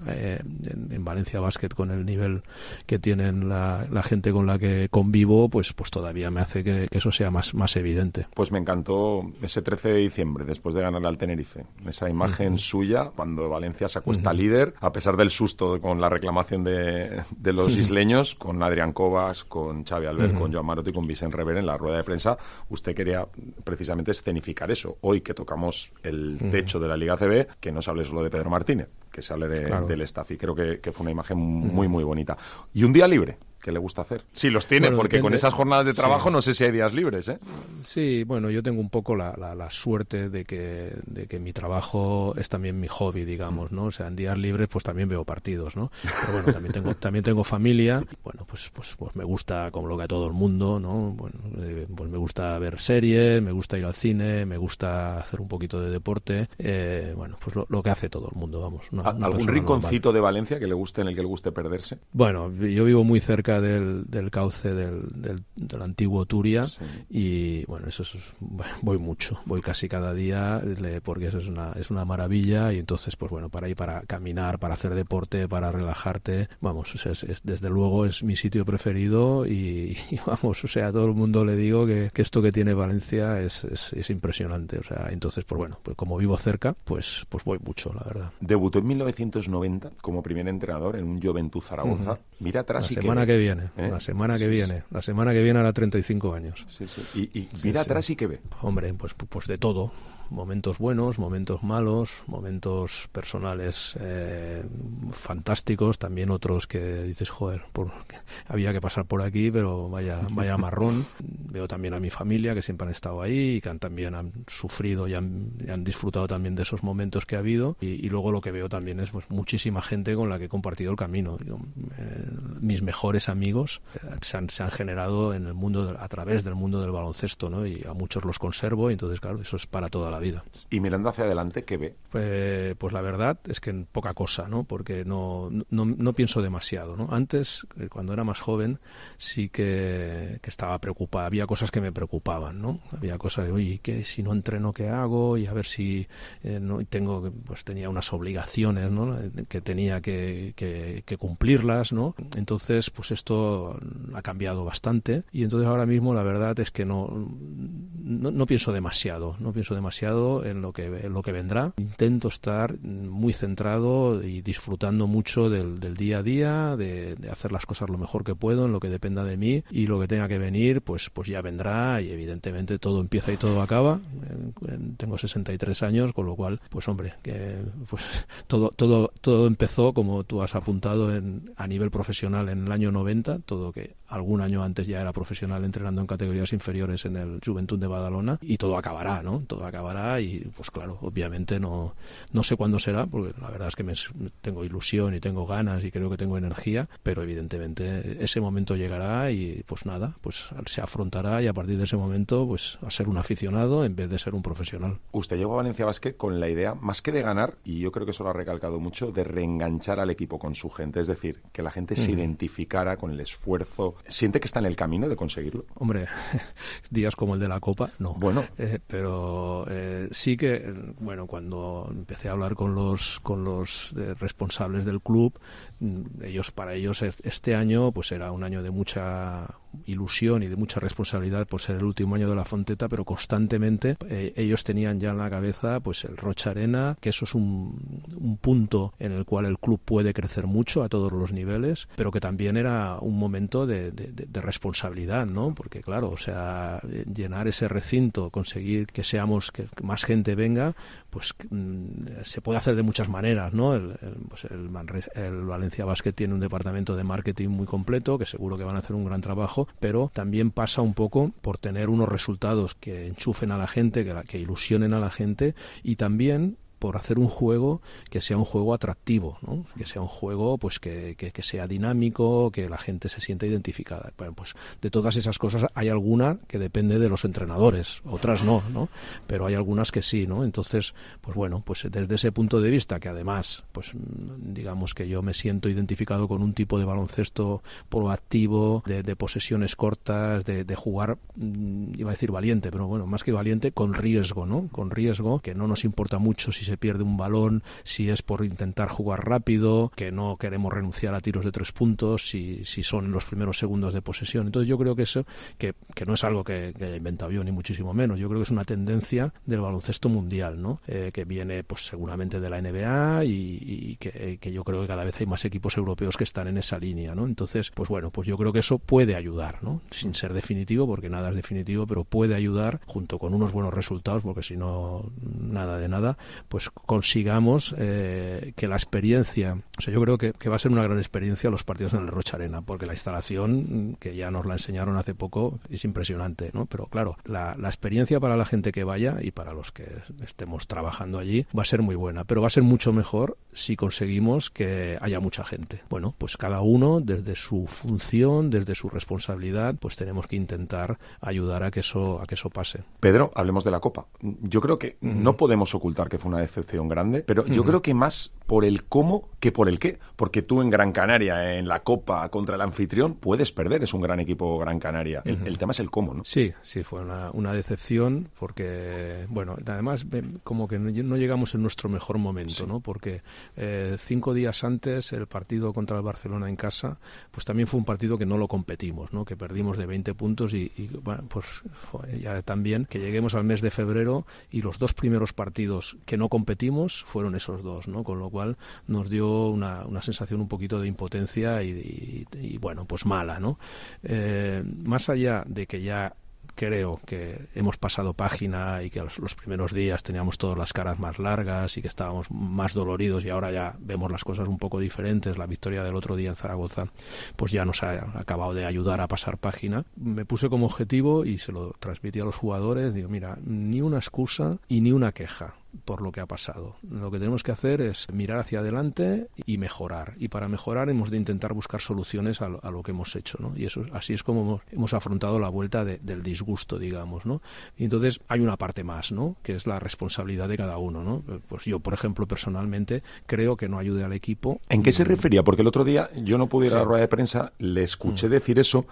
en Valencia Basket, con el nivel que tienen la gente con la que convivo, pues todavía me hace que eso sea más evidente. Pues me encantó ese 13 de diciembre, después de ganar al Tenerife, esa imagen suya cuando Valencia se acuesta líder, a pesar del susto con la reclamación de los isleños, con Adrián Covas, con Xavi Albert, con Joan Maroto y con Vicent Rever en la rueda de prensa. Usted quería precisamente escenificar eso. Hoy que tocamos el techo de la Liga ACB, que no se hable solo de Pedro Martínez, que se hable del staff, y creo que fue una imagen muy, muy bonita. ¿Y un día libre? ¿Qué le gusta hacer? Si los tiene, bueno, porque depende. Con esas jornadas de trabajo no sé si hay días libres, ¿eh? Sí, bueno, yo tengo un poco la suerte de que mi trabajo es también mi hobby, digamos, ¿no? O sea, en días libres pues también veo partidos, ¿no? Pero bueno, también tengo familia. Bueno, pues me gusta, como lo que a todo el mundo, ¿no? Bueno, pues me gusta ver series, me gusta ir al cine, me gusta hacer un poquito de deporte. Bueno, pues lo que hace todo el mundo, vamos. ¿Algún rinconcito de Valencia que le guste, en el que le guste perderse? Bueno, yo vivo muy cerca del cauce del antiguo Turia, sí. Y bueno, eso es, voy mucho, voy casi cada día, porque eso es una maravilla, y entonces pues bueno, para ir, para caminar, para hacer deporte, para relajarte, vamos, o sea, desde luego es mi sitio preferido, y vamos, o sea, a todo el mundo le digo que esto que tiene Valencia es impresionante, o sea, entonces pues bueno, pues como vivo cerca, pues voy mucho, la verdad. Debutó en 1990 como primer entrenador en un Juventud Zaragoza. Mira atrás, la semana que viene. La semana que viene hará 35 años. Sí, sí. Y mira atrás, ¿y qué ve? Hombre, pues de todo. Momentos buenos, momentos malos, momentos personales fantásticos, también otros que dices, joder, había que pasar por aquí, pero vaya marrón. Veo también a mi familia, que siempre han estado ahí y que también han sufrido y han disfrutado también de esos momentos que ha habido, y luego lo que veo también es pues muchísima gente con la que he compartido el camino. Mis mejores amigos se han generado en el mundo, a través del mundo del baloncesto, ¿no? Y a muchos los conservo, y entonces claro, eso es para toda la vida. Y mirando hacia adelante, ¿qué ve? Pues la verdad es que poca cosa, ¿no? Porque no pienso demasiado, ¿no? Antes, cuando era más joven, sí que estaba preocupado. Había cosas que me preocupaban, ¿no? Había cosas de, oye, ¿qué si no entreno, qué hago? Y a ver si no tenía unas obligaciones, ¿no? Que tenía que cumplirlas, ¿no? Entonces, pues esto ha cambiado bastante, y entonces ahora mismo la verdad es que no pienso demasiado, en lo que vendrá. Intento estar muy centrado y disfrutando mucho del día a día, de hacer las cosas lo mejor que puedo en lo que dependa de mí, y lo que tenga que venir pues ya vendrá, y evidentemente todo empieza y todo acaba. Tengo 63 años, con lo cual pues hombre, que pues todo empezó, como tú has apuntado, a nivel profesional en el año 90, todo que algún año antes ya era profesional entrenando en categorías inferiores en el Juventud de Badalona, y todo acabará, ¿no? Todo acabará, y pues claro, obviamente no sé cuándo será, porque la verdad es que tengo ilusión y tengo ganas y creo que tengo energía, pero evidentemente ese momento llegará, y pues nada, pues se afrontará, y a partir de ese momento pues a ser un aficionado en vez de ser un profesional. Usted llegó a Valencia Basket con la idea, más que de ganar, y yo creo que eso lo ha recalcado mucho, de reenganchar al equipo con su gente, es decir, que la gente se identificara con el esfuerzo. ¿Siente que está en el camino de conseguirlo? Hombre, días como el de la Copa, no. Bueno. Pero sí que, bueno, cuando empecé a hablar con los responsables del club, para ellos este año pues era un año de mucha ilusión y de mucha responsabilidad por ser el último año de la Fonteta, pero constantemente ellos tenían ya en la cabeza pues el Rocha Arena, que eso es un punto en el cual el club puede crecer mucho a todos los niveles, pero que también era un momento de responsabilidad, ¿no? Porque claro, o sea, llenar ese recinto, conseguir que más gente venga, pues se puede hacer de muchas maneras, ¿no? El Valencia Basket tiene un departamento de marketing muy completo, que seguro que van a hacer un gran trabajo, pero también pasa un poco por tener unos resultados que enchufen a la gente, que ilusionen a la gente, y también por hacer un juego que sea un juego atractivo, ¿no? Que sea un juego pues que sea dinámico, que la gente se sienta identificada. Bueno, pues de todas esas cosas hay alguna que depende de los entrenadores, otras no, pero hay algunas que sí, ¿no? Entonces, pues bueno, pues desde ese punto de vista, que además, pues digamos que yo me siento identificado con un tipo de baloncesto proactivo, de posesiones cortas, de jugar, iba a decir valiente, pero bueno, más que valiente, con riesgo, ¿no? Con riesgo, que no nos importa mucho si se pierde un balón, si es por intentar jugar rápido, que no queremos renunciar a tiros de 3 puntos, si son en los primeros segundos de posesión. Entonces yo creo que eso, que no es algo que haya inventado yo, ni muchísimo menos. Yo creo que es una tendencia del baloncesto mundial, ¿no? Que viene pues seguramente de la NBA, y que yo creo que cada vez hay más equipos europeos que están en esa línea, ¿no? Entonces, pues bueno, pues yo creo que eso puede ayudar, ¿no? Sin ser definitivo, porque nada es definitivo, pero puede ayudar, junto con unos buenos resultados, porque si no, nada de nada, pues consigamos que la experiencia, o sea, yo creo que va a ser una gran experiencia los partidos en el Rocha Arena, porque la instalación, que ya nos la enseñaron hace poco, es impresionante, ¿no? Pero claro, la experiencia para la gente que vaya y para los que estemos trabajando allí va a ser muy buena, pero va a ser mucho mejor si conseguimos que haya mucha gente. Bueno, pues cada uno desde su función, desde su responsabilidad, pues tenemos que intentar ayudar a que eso pase. Pedro, hablemos de la Copa. Yo creo que no podemos ocultar que fue una decepción grande, pero yo creo que más por el cómo que por el qué, porque tú en Gran Canaria, en la Copa contra el anfitrión, puedes perder, es un gran equipo Gran Canaria. El tema es el cómo, ¿no? Sí, fue una decepción porque, bueno, además como que no llegamos en nuestro mejor momento, ¿no? Porque 5 días antes el partido contra el Barcelona en casa, pues también fue un partido que no lo competimos, ¿no? Que perdimos de 20 puntos y bueno, pues ya también que lleguemos al mes de febrero y los 2 primeros partidos que no competimos fueron esos 2, ¿no? Con lo cual nos dio una sensación un poquito de impotencia y bueno, pues mala, ¿no? Más allá de que ya creo que hemos pasado página y que los primeros días teníamos todas las caras más largas y que estábamos más doloridos y ahora ya vemos las cosas un poco diferentes. La victoria del otro día en Zaragoza pues ya nos ha acabado de ayudar a pasar página. Me puse como objetivo y se lo transmití a los jugadores, digo, mira, ni una excusa y ni una queja por lo que ha pasado. Lo que tenemos que hacer es mirar hacia adelante y mejorar. Y para mejorar hemos de intentar buscar soluciones a lo que hemos hecho, ¿no? Y eso así es como hemos afrontado la vuelta del disgusto, digamos, ¿no? Y entonces hay una parte más, ¿no? Que es la responsabilidad de cada uno, ¿no? Pues yo, por ejemplo, personalmente creo que no ayude al equipo. ¿En qué se refería? Porque el otro día yo no pude ir a la rueda de prensa, le escuché decir eso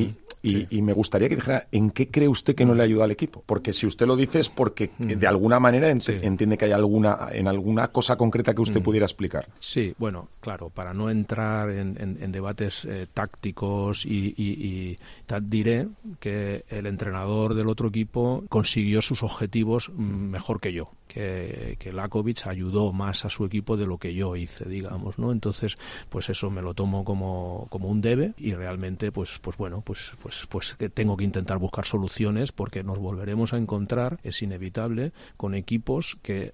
y me gustaría que dijera ¿en qué cree usted que no le ayuda al equipo? Porque si usted lo dice es porque de alguna manera entiende que hay alguna cosa concreta que usted pudiera explicar. Sí, bueno, claro, para no entrar en debates tácticos y tal, diré que el entrenador del otro equipo consiguió sus objetivos mejor que yo, que Lakovic ayudó más a su equipo de lo que yo hice, digamos, ¿no? Entonces, pues eso me lo tomo como un debe y realmente, pues bueno, pues que tengo que intentar buscar soluciones porque nos volveremos a encontrar, es inevitable, con equipos que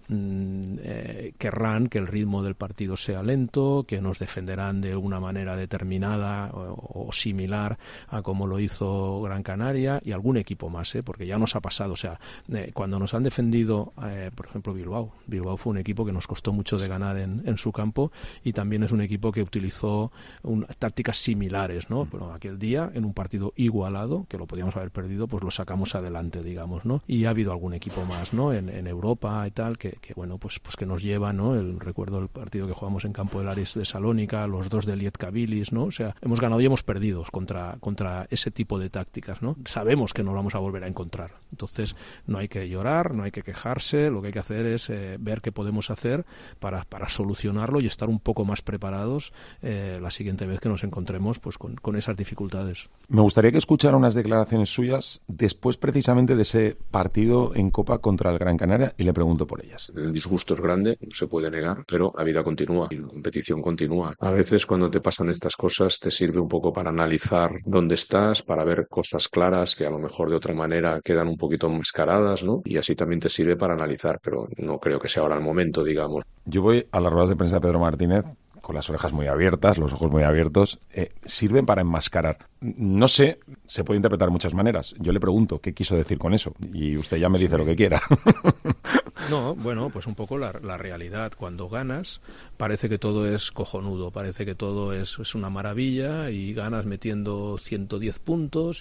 querrán que el ritmo del partido sea lento, que nos defenderán de una manera determinada o similar a como lo hizo Gran Canaria y algún equipo más, porque ya nos ha pasado, o sea, cuando nos han defendido, por ejemplo, Bilbao fue un equipo que nos costó mucho de ganar en su campo y también es un equipo que utilizó tácticas similares, ¿no? Pero aquel día, en un partido igualado, que lo podíamos haber perdido, pues lo sacamos adelante, digamos, ¿no? Y ha habido algún equipo más, ¿no? En Europa y tal, que bueno, pues que nos lleva, ¿no? Recuerdo el partido que jugamos en Campo del Aris de Salónica, los 2 de Lietkabilis, ¿no? O sea, hemos ganado y hemos perdido contra ese tipo de tácticas, ¿no? Sabemos que nos vamos a volver a encontrar. Entonces, no hay que llorar, no hay que quejarse, lo que hay que hacer es ver qué podemos hacer para solucionarlo y estar un poco más preparados la siguiente vez que nos encontremos pues con esas dificultades. Me gustaría que escuchara unas declaraciones suyas después precisamente de ese partido en Copa contra el Gran Canaria y le pregunto por ellas. El disgusto es grande, no se puede negar, pero la vida continúa y la competición continúa. A veces cuando te pasan estas cosas te sirve un poco para analizar dónde estás, para ver cosas claras que a lo mejor de otra manera quedan un poquito enmascaradas, ¿no? Y así también te sirve para analizar, pero no creo que sea ahora el momento, digamos. Yo voy a las ruedas de prensa de Pedro Martínez con las orejas muy abiertas, los ojos muy abiertos, sirven para enmascarar. No sé, se puede interpretar de muchas maneras. Yo le pregunto qué quiso decir con eso y usted ya me dice lo que quiera. No, bueno, pues un poco la realidad. Cuando ganas parece que todo es cojonudo, parece que todo es una maravilla y ganas metiendo 110 puntos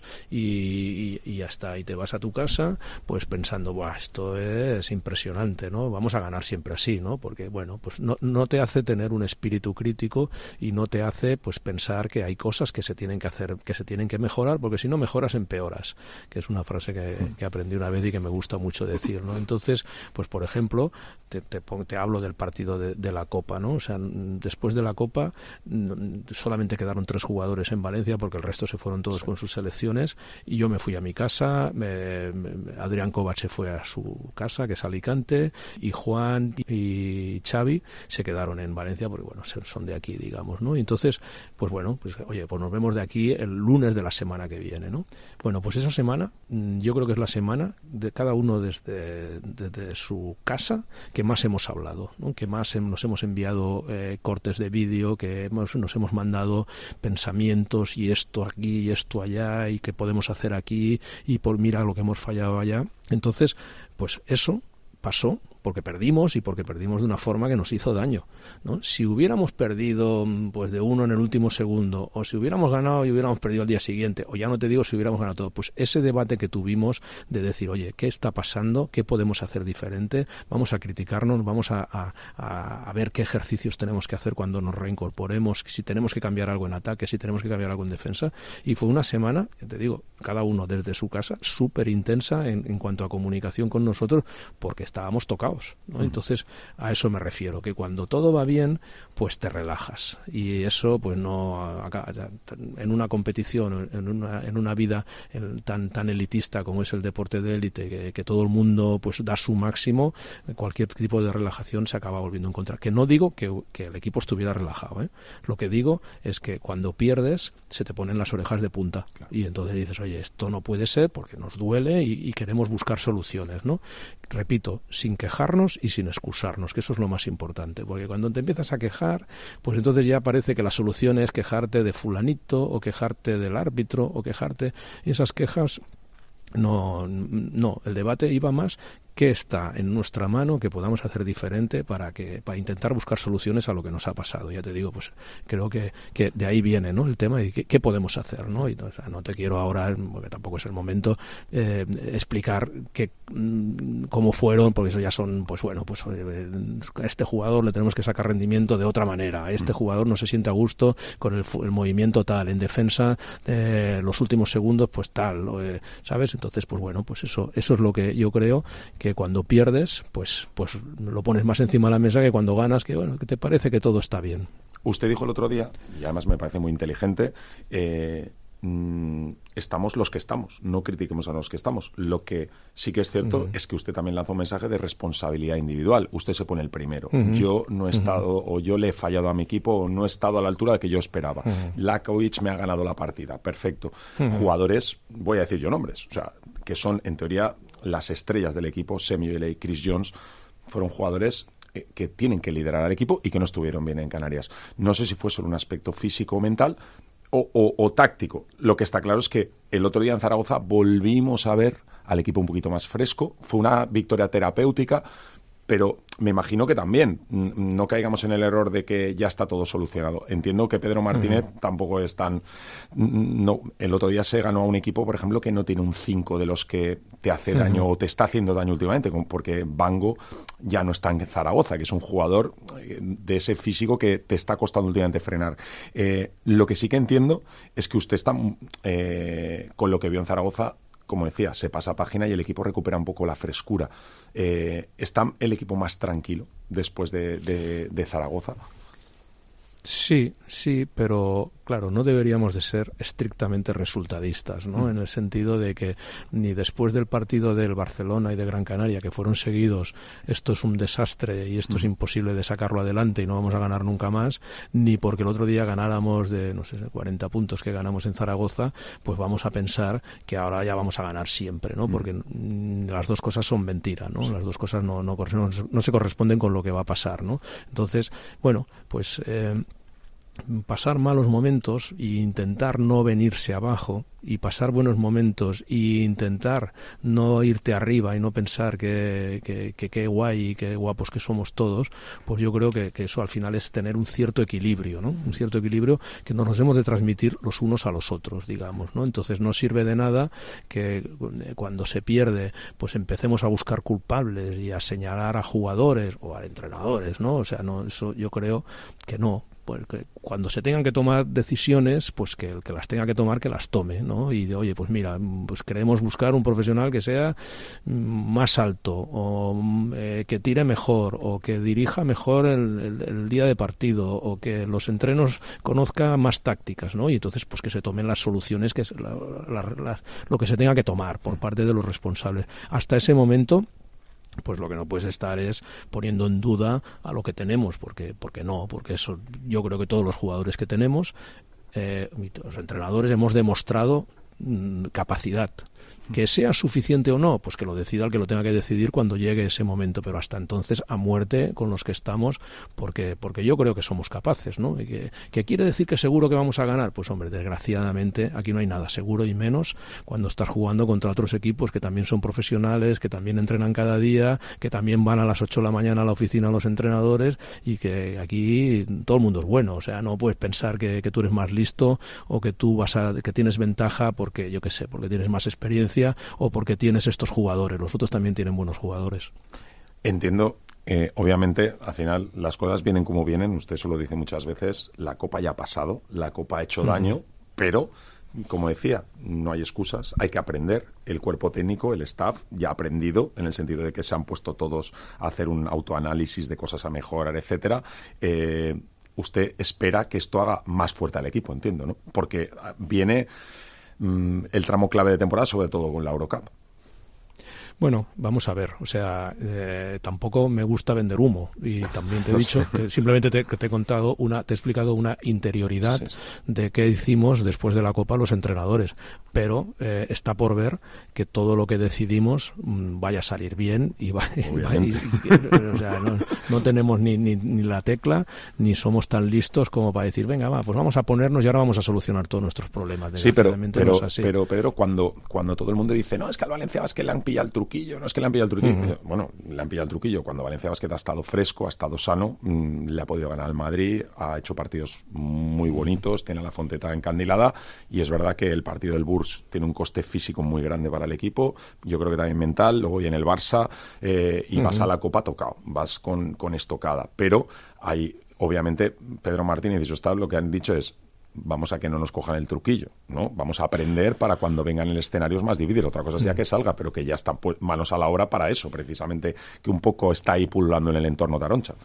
y ya está. Y te vas a tu casa pues pensando, buah, esto es impresionante, ¿no? Vamos a ganar siempre así, ¿no? Porque, bueno, pues no te hace tener un espíritu crítico y no te hace pues pensar que hay cosas que se tienen que hacer, que se tienen que mejorar, porque si no mejoras empeoras, que es una frase que aprendí una vez y que me gusta mucho decir, ¿no? Entonces, pues por ejemplo, te hablo del partido de la Copa, ¿no? O sea, después de la Copa solamente quedaron 3 jugadores en Valencia porque el resto se fueron todos con sus selecciones y yo me fui a mi casa, Adrián Kovac se fue a su casa, que es Alicante, y Juan y Xavi se quedaron en Valencia porque, bueno, son de aquí, digamos, ¿no? Y entonces, pues bueno, pues oye, pues nos vemos de aquí el lunes de la semana que viene, ¿no? Bueno, pues esa semana, yo creo que es la semana de cada uno desde su su casa que más hemos hablado, ¿no? Que más nos hemos enviado cortes de vídeo, que nos hemos mandado pensamientos, y esto aquí y esto allá, y qué podemos hacer aquí, y mira lo que hemos fallado allá. Entonces, pues eso pasó porque perdimos, y porque perdimos de una forma que nos hizo daño, ¿no? Si hubiéramos perdido pues de 1 en el último segundo, o si hubiéramos ganado y hubiéramos perdido al día siguiente, o ya no te digo si hubiéramos ganado todo, pues ese debate que tuvimos de decir, oye, ¿qué está pasando? ¿Qué podemos hacer diferente? Vamos a criticarnos, vamos a ver qué ejercicios tenemos que hacer cuando nos reincorporemos, si tenemos que cambiar algo en ataque, si tenemos que cambiar algo en defensa. Y fue una semana, te digo, cada uno desde su casa, súper intensa en cuanto a comunicación con nosotros, porque estábamos tocados, ¿no? Entonces, a eso me refiero, que cuando todo va bien, pues te relajas, y eso pues no en una competición, en una vida tan elitista como es el deporte de élite, que todo el mundo pues da su máximo, cualquier tipo de relajación se acaba volviendo en contra. Que no digo que el equipo estuviera relajado, ¿eh? Lo que digo es que cuando pierdes se te ponen las orejas de punta, claro. Y entonces dices, oye, esto no puede ser, porque nos duele y queremos buscar soluciones, ¿no? Repito, sin quejarnos y sin excusarnos, que eso es lo más importante, porque cuando te empiezas a quejar, pues entonces ya parece que la solución es quejarte de fulanito, o quejarte del árbitro, o quejarte, y esas quejas no, el debate iba más qué está en nuestra mano que podamos hacer diferente para intentar buscar soluciones a lo que nos ha pasado. Ya te digo, pues creo que de ahí viene, ¿no?, el tema de qué podemos hacer, ¿no? Y no te quiero ahora, porque tampoco es el momento, explicar cómo fueron, porque eso ya son, pues bueno, pues a este jugador le tenemos que sacar rendimiento de otra manera, este jugador no se siente a gusto con el movimiento tal, en defensa los últimos segundos pues tal, ¿sabes? Entonces, pues bueno, pues eso es lo que yo creo, que cuando pierdes, pues lo pones más encima de la mesa que cuando ganas, que bueno, que te parece que todo está bien. Usted dijo el otro día, y además me parece muy inteligente, estamos los que estamos, no critiquemos a los que estamos. Lo que sí que es cierto es que usted también lanzó un mensaje de responsabilidad individual. Usted se pone el primero. Yo no he estado, o yo le he fallado a mi equipo, o no he estado a la altura de que yo esperaba. Lakovic me ha ganado la partida, perfecto. Jugadores, voy a decir yo nombres, o sea, que son en teoría las estrellas del equipo, Semi Ojeleye y Chris Jones, fueron jugadores que tienen que liderar al equipo y que no estuvieron bien en Canarias. No sé si fue solo un aspecto físico o mental o táctico. Lo que está claro es que el otro día en Zaragoza volvimos a ver al equipo un poquito más fresco. Fue una victoria terapéutica, pero me imagino que también no caigamos en el error de que ya está todo solucionado. Entiendo que Pedro Martínez tampoco es tan... No, el otro día se ganó a un equipo, por ejemplo, que no tiene un 5 de los que te hace daño o te está haciendo daño últimamente, porque Bango ya no está en Zaragoza, que es un jugador de ese físico que te está costando últimamente frenar. Lo que sí que entiendo es que usted está, con lo que vio en Zaragoza, como decía, se pasa página y el equipo recupera un poco la frescura. ¿Está el equipo más tranquilo después de Zaragoza? Sí, pero claro, no deberíamos de ser estrictamente resultadistas, ¿no? En el sentido de que ni después del partido del Barcelona y de Gran Canaria, que fueron seguidos, esto es un desastre y esto es imposible de sacarlo adelante y no vamos a ganar nunca más, ni porque el otro día ganáramos de, no sé, 40 puntos que ganamos en Zaragoza, pues vamos a pensar que ahora ya vamos a ganar siempre, ¿no? Porque las dos cosas son mentira, ¿no? Las dos cosas no se corresponden con lo que va a pasar, ¿no? Entonces, bueno, pues... pasar malos momentos e intentar no venirse abajo, y pasar buenos momentos e intentar no irte arriba y no pensar que qué guay y qué guapos que somos todos, pues yo creo que eso al final es tener un cierto equilibrio, ¿no? Un cierto equilibrio que nos hemos de transmitir los unos a los otros, digamos, ¿no? Entonces no sirve de nada que cuando se pierde pues empecemos a buscar culpables y a señalar a jugadores o a entrenadores, ¿no? O sea, no, eso yo creo que no. Porque cuando se tengan que tomar decisiones, pues que el que las tenga que tomar, que las tome, ¿no? Y de, oye, pues mira, pues queremos buscar un profesional que sea más alto, o que tire mejor, o que dirija mejor el día de partido, o que los entrenos conozca más tácticas, ¿no? Y entonces, pues que se tomen las soluciones, que es lo que se tenga que tomar por parte de los responsables. Hasta ese momento, pues lo que no puedes estar es poniendo en duda a lo que tenemos, porque eso, yo creo que todos los jugadores que tenemos, los entrenadores hemos demostrado capacidad, Que sea suficiente o no, pues que lo decida el que lo tenga que decidir cuando llegue ese momento, pero hasta entonces a muerte con los que estamos, porque yo creo que somos capaces, ¿no? Y que quiere decir que seguro que vamos a ganar, pues hombre, desgraciadamente aquí no hay nada seguro, y menos cuando estás jugando contra otros equipos que también son profesionales, que también entrenan cada día, que también van a las 8 de la mañana a la oficina los entrenadores, y que aquí todo el mundo es bueno. O sea, no puedes pensar que tú eres más listo o que tú que tienes ventaja porque, yo qué sé, porque tienes más experiencia o porque tienes estos jugadores. Los otros también tienen buenos jugadores. Entiendo, obviamente, al final las cosas vienen como vienen. Usted eso lo dice muchas veces. La Copa ya ha pasado, la Copa ha hecho daño, pero, como decía, no hay excusas, hay que aprender. El cuerpo técnico, el staff, ya ha aprendido, en el sentido de que se han puesto todos a hacer un autoanálisis de cosas a mejorar, etcétera. Usted espera que esto haga más fuerte al equipo, entiendo, ¿no? Porque viene el tramo clave de temporada, sobre todo con la Eurocup. Bueno, vamos a ver, o sea, tampoco me gusta vender humo, y también te he dicho que simplemente te he explicado una interioridad de qué hicimos después de la Copa los entrenadores, pero está por ver que todo lo que decidimos vaya a salir bien o sea, no tenemos ni la tecla, ni somos tan listos como para decir, venga, pues vamos a ponernos y ahora vamos a solucionar todos nuestros problemas. Sí, pero Pedro, cuando todo el mundo dice, no, es que al Valencia Basket le han pillado el truquillo, no es que le han pillado el truquillo. Bueno, le han pillado el truquillo. Cuando Valencia Basket ha estado fresco, ha estado sano, le ha podido ganar al Madrid, ha hecho partidos muy bonitos, tiene a la Fonteta encandilada, y es verdad que el partido del Bourges tiene un coste físico muy grande para el equipo, yo creo que también mental. Luego viene el Barça y vas a la Copa tocado, vas con estocada. Pero hay, obviamente, Pedro Martínez y su staff lo que han dicho es, vamos a que no nos cojan el truquillo, ¿no? Vamos a aprender para cuando vengan el escenario es más difícil. Otra cosa es ya que salga, pero que ya están manos a la obra para eso, precisamente, que un poco está ahí pululando en el entorno Taroncha.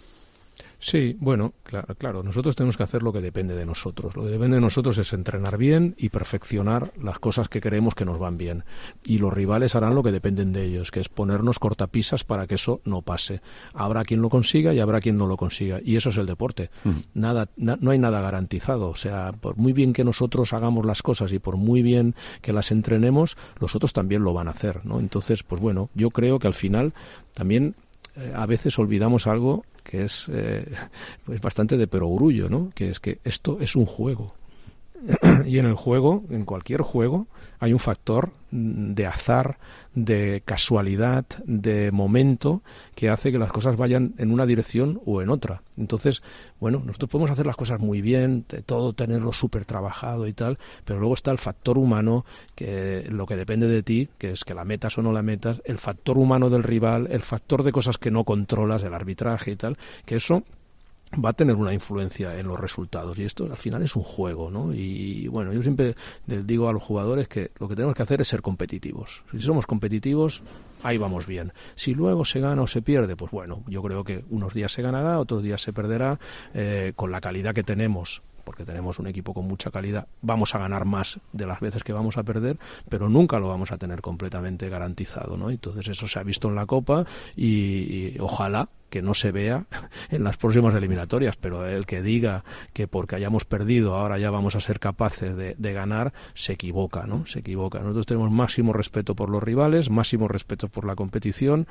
Sí, bueno, claro, nosotros tenemos que hacer lo que depende de nosotros. Lo que depende de nosotros es entrenar bien y perfeccionar las cosas que creemos que nos van bien. Y los rivales harán lo que dependen de ellos, que es ponernos cortapisas para que eso no pase. Habrá quien lo consiga y habrá quien no lo consiga. Y eso es el deporte. No hay nada garantizado. O sea, por muy bien que nosotros hagamos las cosas y por muy bien que las entrenemos, los otros también lo van a hacer, ¿no? Entonces, pues bueno, yo creo que al final también a veces olvidamos algo que es pues bastante de perogrullo, ¿no? Que es que esto es un juego. Y en el juego, en cualquier juego, hay un factor de azar, de casualidad, de momento, que hace que las cosas vayan en una dirección o en otra. Entonces, bueno, nosotros podemos hacer las cosas muy bien, todo tenerlo súper trabajado y tal, pero luego está el factor humano, que lo que depende de ti, que es que la metas o no la metas, el factor humano del rival, el factor de cosas que no controlas, el arbitraje y tal, que eso va a tener una influencia en los resultados, y esto al final es un juego, ¿no? Y bueno, yo siempre les digo a los jugadores que lo que tenemos que hacer es ser competitivos. Si somos competitivos, ahí vamos bien. Si luego se gana o se pierde, pues bueno, yo creo que unos días se ganará, otros días se perderá, con la calidad que tenemos, porque tenemos un equipo con mucha calidad, vamos a ganar más de las veces que vamos a perder, pero nunca lo vamos a tener completamente garantizado, ¿no? Entonces eso se ha visto en la Copa y ojalá que no se vea en las próximas eliminatorias, pero el que diga que porque hayamos perdido ahora ya vamos a ser capaces de ganar, se equivoca, ¿no? Se equivoca. Nosotros tenemos máximo respeto por los rivales, máximo respeto por la competición,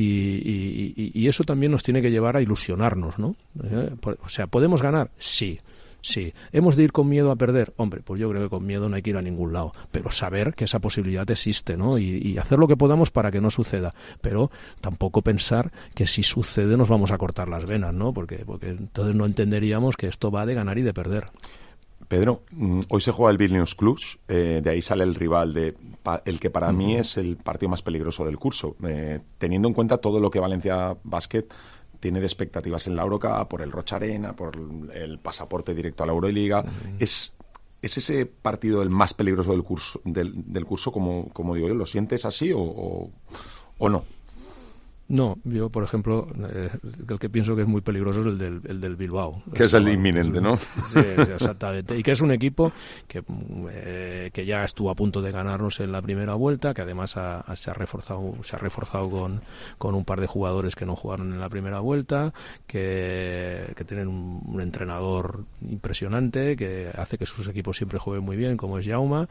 y eso también nos tiene que llevar a ilusionarnos, ¿no? O sea, ¿podemos ganar? Sí. Sí. ¿Hemos de ir con miedo a perder? Hombre, pues yo creo que con miedo no hay que ir a ningún lado, pero saber que esa posibilidad existe, ¿no? Y hacer lo que podamos para que no suceda, pero tampoco pensar que si sucede nos vamos a cortar las venas, ¿no? Porque entonces no entenderíamos que esto va de ganar y de perder. Pedro, hoy se juega el Vilnius Cluj, de ahí sale el rival, el que para mí es el partido más peligroso del curso, teniendo en cuenta todo lo que Valencia Basket tiene de expectativas en la Eurocup, por el Rocha Arena, por el pasaporte directo a la Euroliga. ¿Es ese partido el más peligroso del curso, como digo yo? ¿Lo sientes así o no? No, yo, por ejemplo, el que pienso que es muy peligroso es el del Bilbao. Que es el inminente, ¿no? Sí, exactamente. Y que es un equipo que ya estuvo a punto de ganarnos en la primera vuelta, que además se ha reforzado con un par de jugadores que no jugaron en la primera vuelta, que tienen un entrenador impresionante, que hace que sus equipos siempre jueguen muy bien, como es Jaume,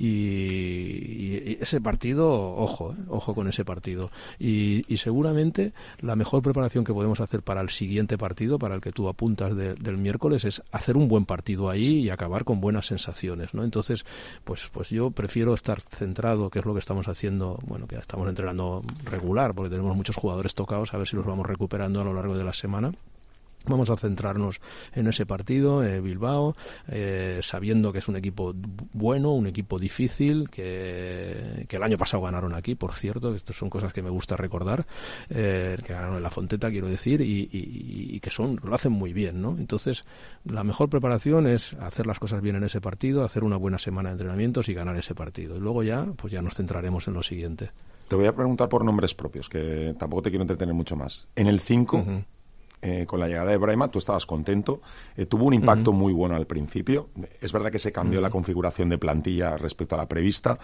y ese partido, ojo con ese partido. Y seguramente la mejor preparación que podemos hacer para el siguiente partido, para el que tú apuntas del miércoles, es hacer un buen partido ahí y acabar con buenas sensaciones, ¿no? Entonces, pues yo prefiero estar centrado, que es lo que estamos haciendo, bueno, que estamos entrenando regular, porque tenemos muchos jugadores tocados, a ver si los vamos recuperando a lo largo de la semana. Vamos a centrarnos en ese partido, Bilbao, sabiendo que es un equipo bueno, un equipo difícil, que el año pasado ganaron aquí, por cierto, que estas son cosas que me gusta recordar, que ganaron en la Fonteta, quiero decir, y que lo hacen muy bien, ¿no? Entonces, la mejor preparación es hacer las cosas bien en ese partido, hacer una buena semana de entrenamientos y ganar ese partido. Y luego ya nos centraremos en lo siguiente. Te voy a preguntar por nombres propios, que tampoco te quiero entretener mucho más. En el 5... con la llegada de Brahima, tú estabas contento, tuvo un impacto muy bueno al principio, es verdad que se cambió la configuración de plantilla respecto a la prevista,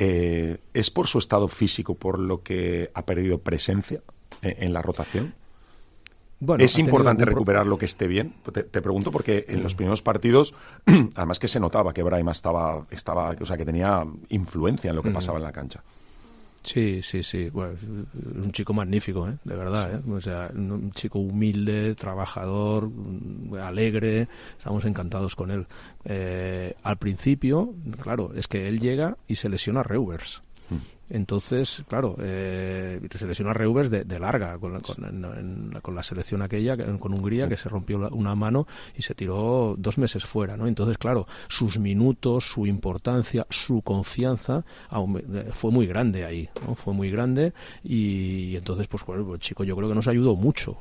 ¿es por su estado físico por lo que ha perdido presencia en la rotación? Bueno, ¿es importante recuperar lo que esté bien? Te pregunto porque en los primeros partidos, además que se notaba que Brahima estaba, o sea, que tenía influencia en lo que pasaba en la cancha. Sí. Bueno, es un chico magnífico, de verdad. O sea, un chico humilde, trabajador, alegre. Estamos encantados con él. Al principio, claro, es que él llega y se lesiona a Reuvers. Entonces, claro, se lesionó a Reuvers de larga con la selección aquella, con Hungría, que se rompió una mano y se tiró 2 meses fuera, ¿no? Entonces, claro, sus minutos, su importancia, su confianza fue muy grande ahí, ¿no? Fue muy grande y entonces, pues, bueno, el chico yo creo que nos ayudó mucho.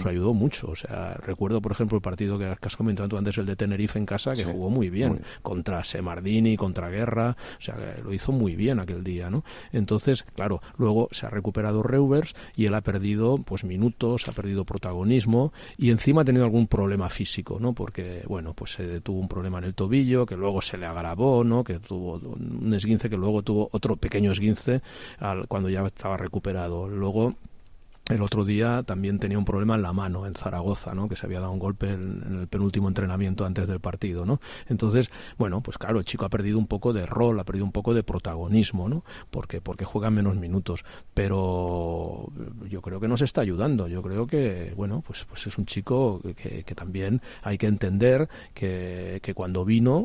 O sea, recuerdo, por ejemplo, el partido que has comentado tú antes, el de Tenerife en casa, que jugó muy bien, contra Semardini, contra Guerra, o sea, lo hizo muy bien aquel día, ¿no? Entonces, claro, luego se ha recuperado Reuvers y él ha perdido, pues, minutos, ha perdido protagonismo y encima ha tenido algún problema físico, ¿no? Porque, bueno, pues tuvo un problema en el tobillo, que luego se le agravó, ¿no? Que tuvo un esguince, que luego tuvo otro pequeño esguince cuando ya estaba recuperado. Luego, el otro día también tenía un problema en la mano, en Zaragoza, ¿no? Que se había dado un golpe en el penúltimo entrenamiento antes del partido, ¿no? Entonces, bueno, pues claro, el chico ha perdido un poco de rol, ha perdido un poco de protagonismo, ¿no? Porque juega menos minutos. Pero yo creo que nos está ayudando. Yo creo que, bueno, pues es un chico que también hay que entender que cuando vino,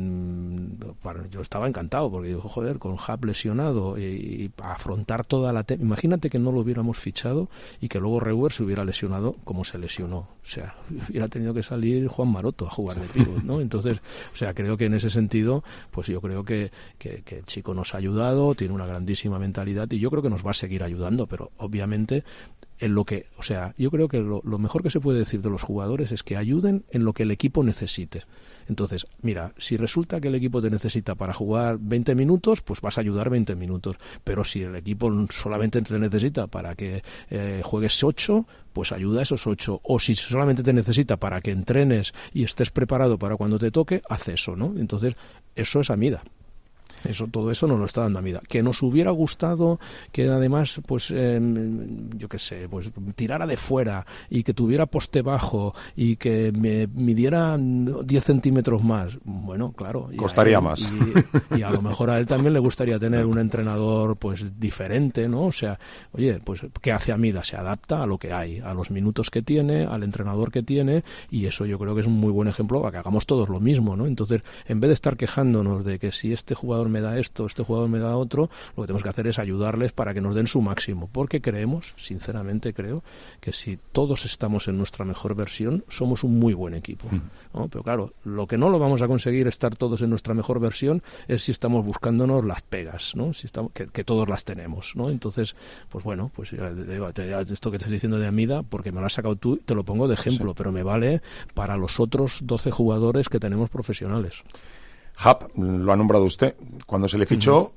yo estaba encantado, porque digo, joder, con Hub lesionado y afrontar toda la... Imagínate que no lo hubiéramos fichado y que luego Reuvers se hubiera lesionado como se lesionó. O sea, hubiera tenido que salir Juan Maroto a jugar de pívot, ¿no? Entonces, o sea, creo que en ese sentido, pues yo creo que el chico nos ha ayudado, tiene una grandísima mentalidad y yo creo que nos va a seguir ayudando, pero obviamente en lo que, o sea, yo creo que lo mejor que se puede decir de los jugadores es que ayuden en lo que el equipo necesite. Entonces, mira, si resulta que el equipo te necesita para jugar 20 minutos, pues vas a ayudar 20 minutos. Pero si el equipo solamente te necesita para que juegues 8, pues ayuda a esos 8. O si solamente te necesita para que entrenes y estés preparado para cuando te toque, haz eso, ¿no? Entonces, eso es Amida. Todo eso nos lo está dando Amida. Que nos hubiera gustado que además, pues, yo qué sé, pues tirara de fuera y que tuviera poste bajo y que me midiera 10 centímetros más. Bueno, claro. Costaría más. Y a lo mejor a él también le gustaría tener un entrenador, pues, diferente, ¿no? O sea, oye, pues, ¿qué hace Amida? Se adapta a lo que hay, a los minutos que tiene, al entrenador que tiene, y eso yo creo que es un muy buen ejemplo para que hagamos todos lo mismo, ¿no? Entonces, en vez de estar quejándonos de que si este jugador me da esto, este jugador me da otro, lo que tenemos que hacer es ayudarles para que nos den su máximo, porque creemos, sinceramente creo, que si todos estamos en nuestra mejor versión, somos un muy buen equipo, ¿no? Pero claro, lo que no lo vamos a conseguir estar todos en nuestra mejor versión es si estamos buscándonos las pegas, ¿no? Si estamos, que todos las tenemos, ¿no? Entonces, pues bueno, pues esto que te estoy diciendo de Amida, porque me lo has sacado tú, te lo pongo de ejemplo, pero me vale para los otros 12 jugadores que tenemos profesionales. Hub, lo ha nombrado usted. Cuando se le fichó,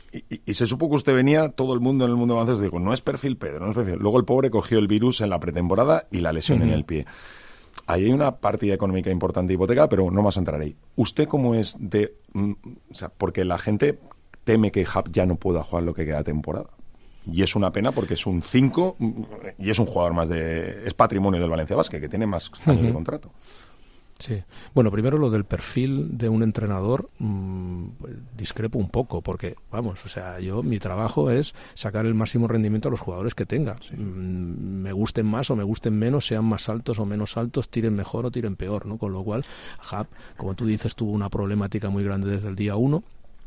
Y se supo que usted venía, todo el mundo en el mundo de baloncesto dijo, no es perfil Pedro, no es perfil. Luego el pobre cogió el virus en la pretemporada y la lesión en el pie. Ahí hay una partida económica importante hipotecada, pero no vas a entrar ahí. ¿Usted cómo es de...? O sea, porque la gente teme que Hub ya no pueda jugar lo que queda de temporada. Y es una pena porque es un 5 y es un jugador más es patrimonio del Valencia Basket, que tiene más años de contrato. Sí. Bueno, primero lo del perfil de un entrenador, discrepo un poco, porque, vamos, o sea, mi trabajo es sacar el máximo rendimiento a los jugadores que tenga. Sí. Me gusten más o me gusten menos, sean más altos o menos altos, tiren mejor o tiren peor, ¿no? Con lo cual, Hub, como tú dices, tuvo una problemática muy grande desde el día 1.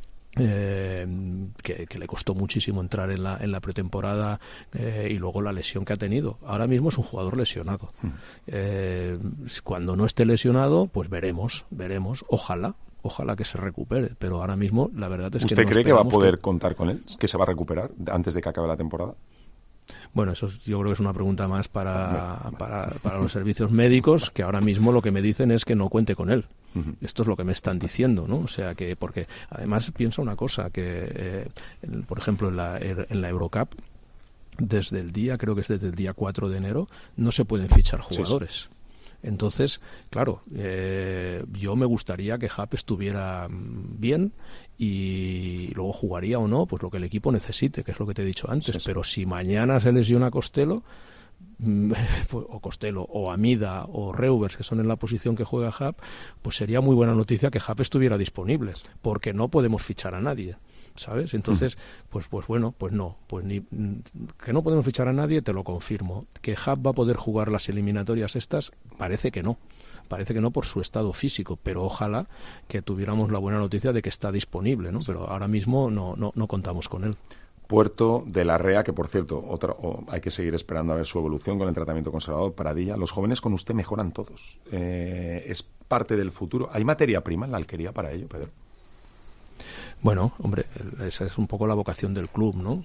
Que le costó muchísimo entrar en la pretemporada y luego la lesión que ha tenido. Ahora mismo es un jugador lesionado. Cuando no esté lesionado, pues veremos. Ojalá que se recupere, pero ahora mismo la verdad es que ¿Usted cree que va a poder contar con él? ¿Que se va a recuperar antes de que acabe la temporada? Bueno, eso yo creo que es una pregunta más para los servicios médicos, que ahora mismo lo que me dicen es que no cuente con él. Esto es lo que me están diciendo, ¿no? O sea, que porque además pienso una cosa, que por ejemplo en la Eurocup, creo que es desde el día 4 de enero, no se pueden fichar jugadores. Sí. Entonces, claro, yo me gustaría que Hub estuviera bien y luego jugaría o no, pues lo que el equipo necesite, que es lo que te he dicho antes. Sí. Pero si mañana se lesiona Costello, o Amida o Reuvers, que son en la posición que juega Hub, pues sería muy buena noticia que Hub estuviera disponible, porque no podemos fichar a nadie, ¿sabes? Entonces, pues bueno, pues no, que no podemos fichar a nadie, te lo confirmo. Que Hub va a poder jugar las eliminatorias estas, parece que no por su estado físico, pero ojalá que tuviéramos la buena noticia de que está disponible, ¿no? Pero ahora mismo no contamos con él. Puerto de la Rea, que por cierto, hay que seguir esperando a ver su evolución con el tratamiento conservador. Pradilla, los jóvenes con usted mejoran todos. Es parte del futuro. ¿Hay materia prima en la Alquería para ello, Pedro? Bueno, hombre, esa es un poco la vocación del club, ¿no?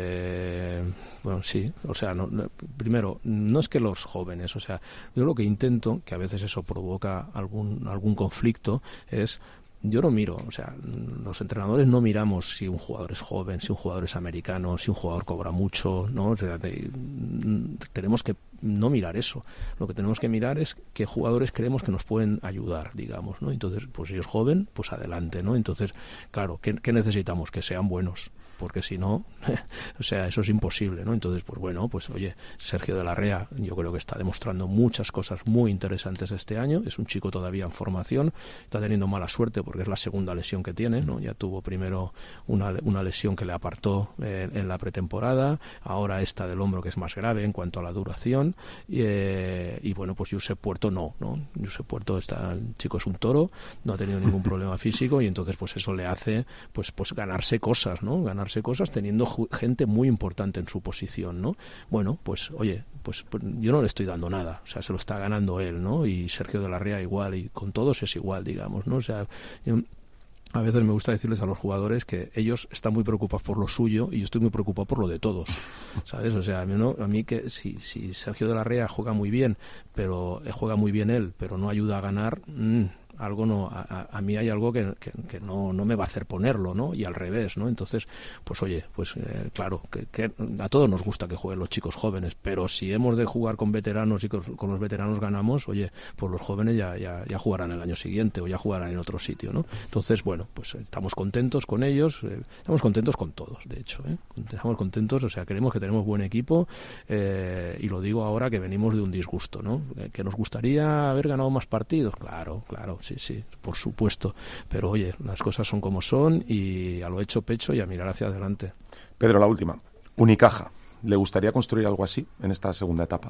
Bueno, sí, o sea, primero, no es que los jóvenes, o sea, yo lo que intento, que a veces eso provoca algún conflicto, es... Yo no miro, o sea, los entrenadores no miramos si un jugador es joven, si un jugador es americano, si un jugador cobra mucho, ¿no? O sea, tenemos que no mirar eso. Lo que tenemos que mirar es qué jugadores creemos que nos pueden ayudar, digamos, ¿no? Entonces, pues si es joven, pues adelante, ¿no? Entonces, claro, ¿qué necesitamos? Que sean buenos, porque si no, o sea, eso es imposible, ¿no? Entonces, pues bueno, pues oye, Sergio de la Rea, yo creo que está demostrando muchas cosas muy interesantes este año. Es un chico todavía en formación, está teniendo mala suerte porque es la segunda lesión que tiene, ¿no? Ya tuvo primero una lesión que le apartó en la pretemporada, ahora esta del hombro que es más grave en cuanto a la duración, y bueno, pues Josep Puerto no. Josep Puerto el chico es un toro, no ha tenido ningún problema físico y entonces pues eso le hace pues ganarse cosas, ¿no? Ganarse cosas teniendo gente muy importante en su posición, ¿no? Bueno, pues oye, pues yo no le estoy dando nada, o sea, se lo está ganando él, ¿no? Y Sergio de la Rea igual, y con todos es igual, digamos, ¿no? O sea, a veces me gusta decirles a los jugadores que ellos están muy preocupados por lo suyo y yo estoy muy preocupado por lo de todos, ¿sabes? O sea, a mí que si Sergio de la Rea juega muy bien, pero juega muy bien él, pero no ayuda a ganar, algo no, a mí hay algo que no me va a hacer ponerlo, ¿no? Y al revés, ¿no? Entonces, pues oye, pues claro, que a todos nos gusta que jueguen los chicos jóvenes, pero si hemos de jugar con veteranos y con los veteranos ganamos, oye, pues los jóvenes ya jugarán el año siguiente o ya jugarán en otro sitio, ¿no? Entonces, bueno, pues estamos contentos con ellos, estamos contentos con todos, de hecho, estamos contentos, o sea, creemos que tenemos buen equipo, y lo digo ahora que venimos de un disgusto, ¿no? Que nos gustaría haber ganado más partidos, claro, sí, por supuesto, pero oye, las cosas son como son y a lo hecho pecho y a mirar hacia adelante. Pedro, la última, Unicaja, ¿le gustaría construir algo así en esta segunda etapa?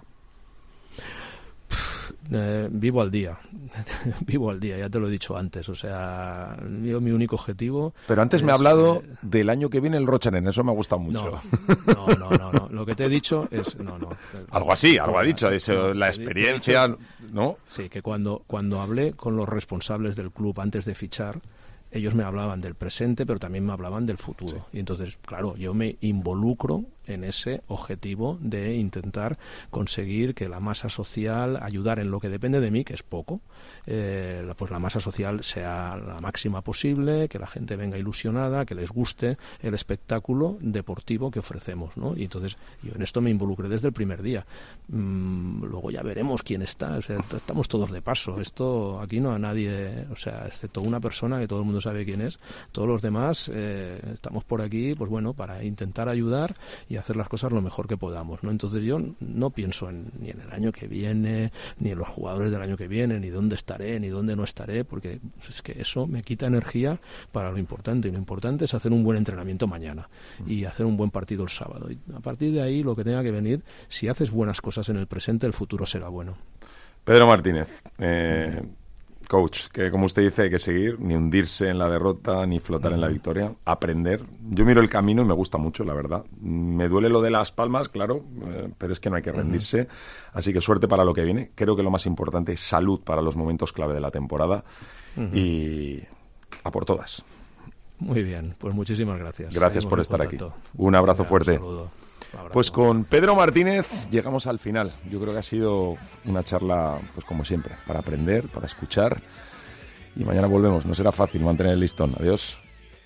Vivo al día, ya te lo he dicho antes, o sea, mi único objetivo... Pero antes me ha hablado del año que viene el Rochanen, eso me ha gustado mucho. No, lo que te he dicho es... Algo así, algo ha dicho, la experiencia, ¿no? Sí, que cuando hablé con los responsables del club antes de fichar, ellos me hablaban del presente, pero también me hablaban del futuro. Sí. Y entonces, claro, yo me involucro en ese objetivo de intentar conseguir que la masa social, ayudar en lo que depende de mí, que es poco, pues la masa social sea la máxima posible, que la gente venga ilusionada, que les guste el espectáculo deportivo que ofrecemos, ¿no? Y entonces yo en esto me involucré desde el primer día. Luego ya veremos quién está, o sea, estamos todos de paso, esto aquí no a nadie, o sea, excepto una persona que todo el mundo sabe quién es, todos los demás estamos por aquí, pues bueno, para intentar ayudar y hacer las cosas lo mejor que podamos, ¿no? Entonces yo no pienso ni en el año que viene, ni en los jugadores del año que viene, ni dónde estaré, ni dónde no estaré, porque es que eso me quita energía para lo importante, y lo importante es hacer un buen entrenamiento mañana y hacer un buen partido el sábado, y a partir de ahí lo que tenga que venir, si haces buenas cosas en el presente, el futuro será bueno. Pedro Martínez, coach, que como usted dice hay que seguir, ni hundirse en la derrota, ni flotar en la victoria, aprender. Yo miro el camino y me gusta mucho, la verdad. Me duele lo de Las Palmas, claro, pero es que no hay que rendirse. Así que suerte para lo que viene. Creo que lo más importante es salud para los momentos clave de la temporada y a por todas. Muy bien, pues muchísimas gracias. Gracias por estar aquí. Un abrazo fuerte. Un saludo. Pues con Pedro Martínez llegamos al final. Yo creo que ha sido una charla, pues como siempre, para aprender, para escuchar. Y mañana volvemos. No será fácil mantener el listón. Adiós.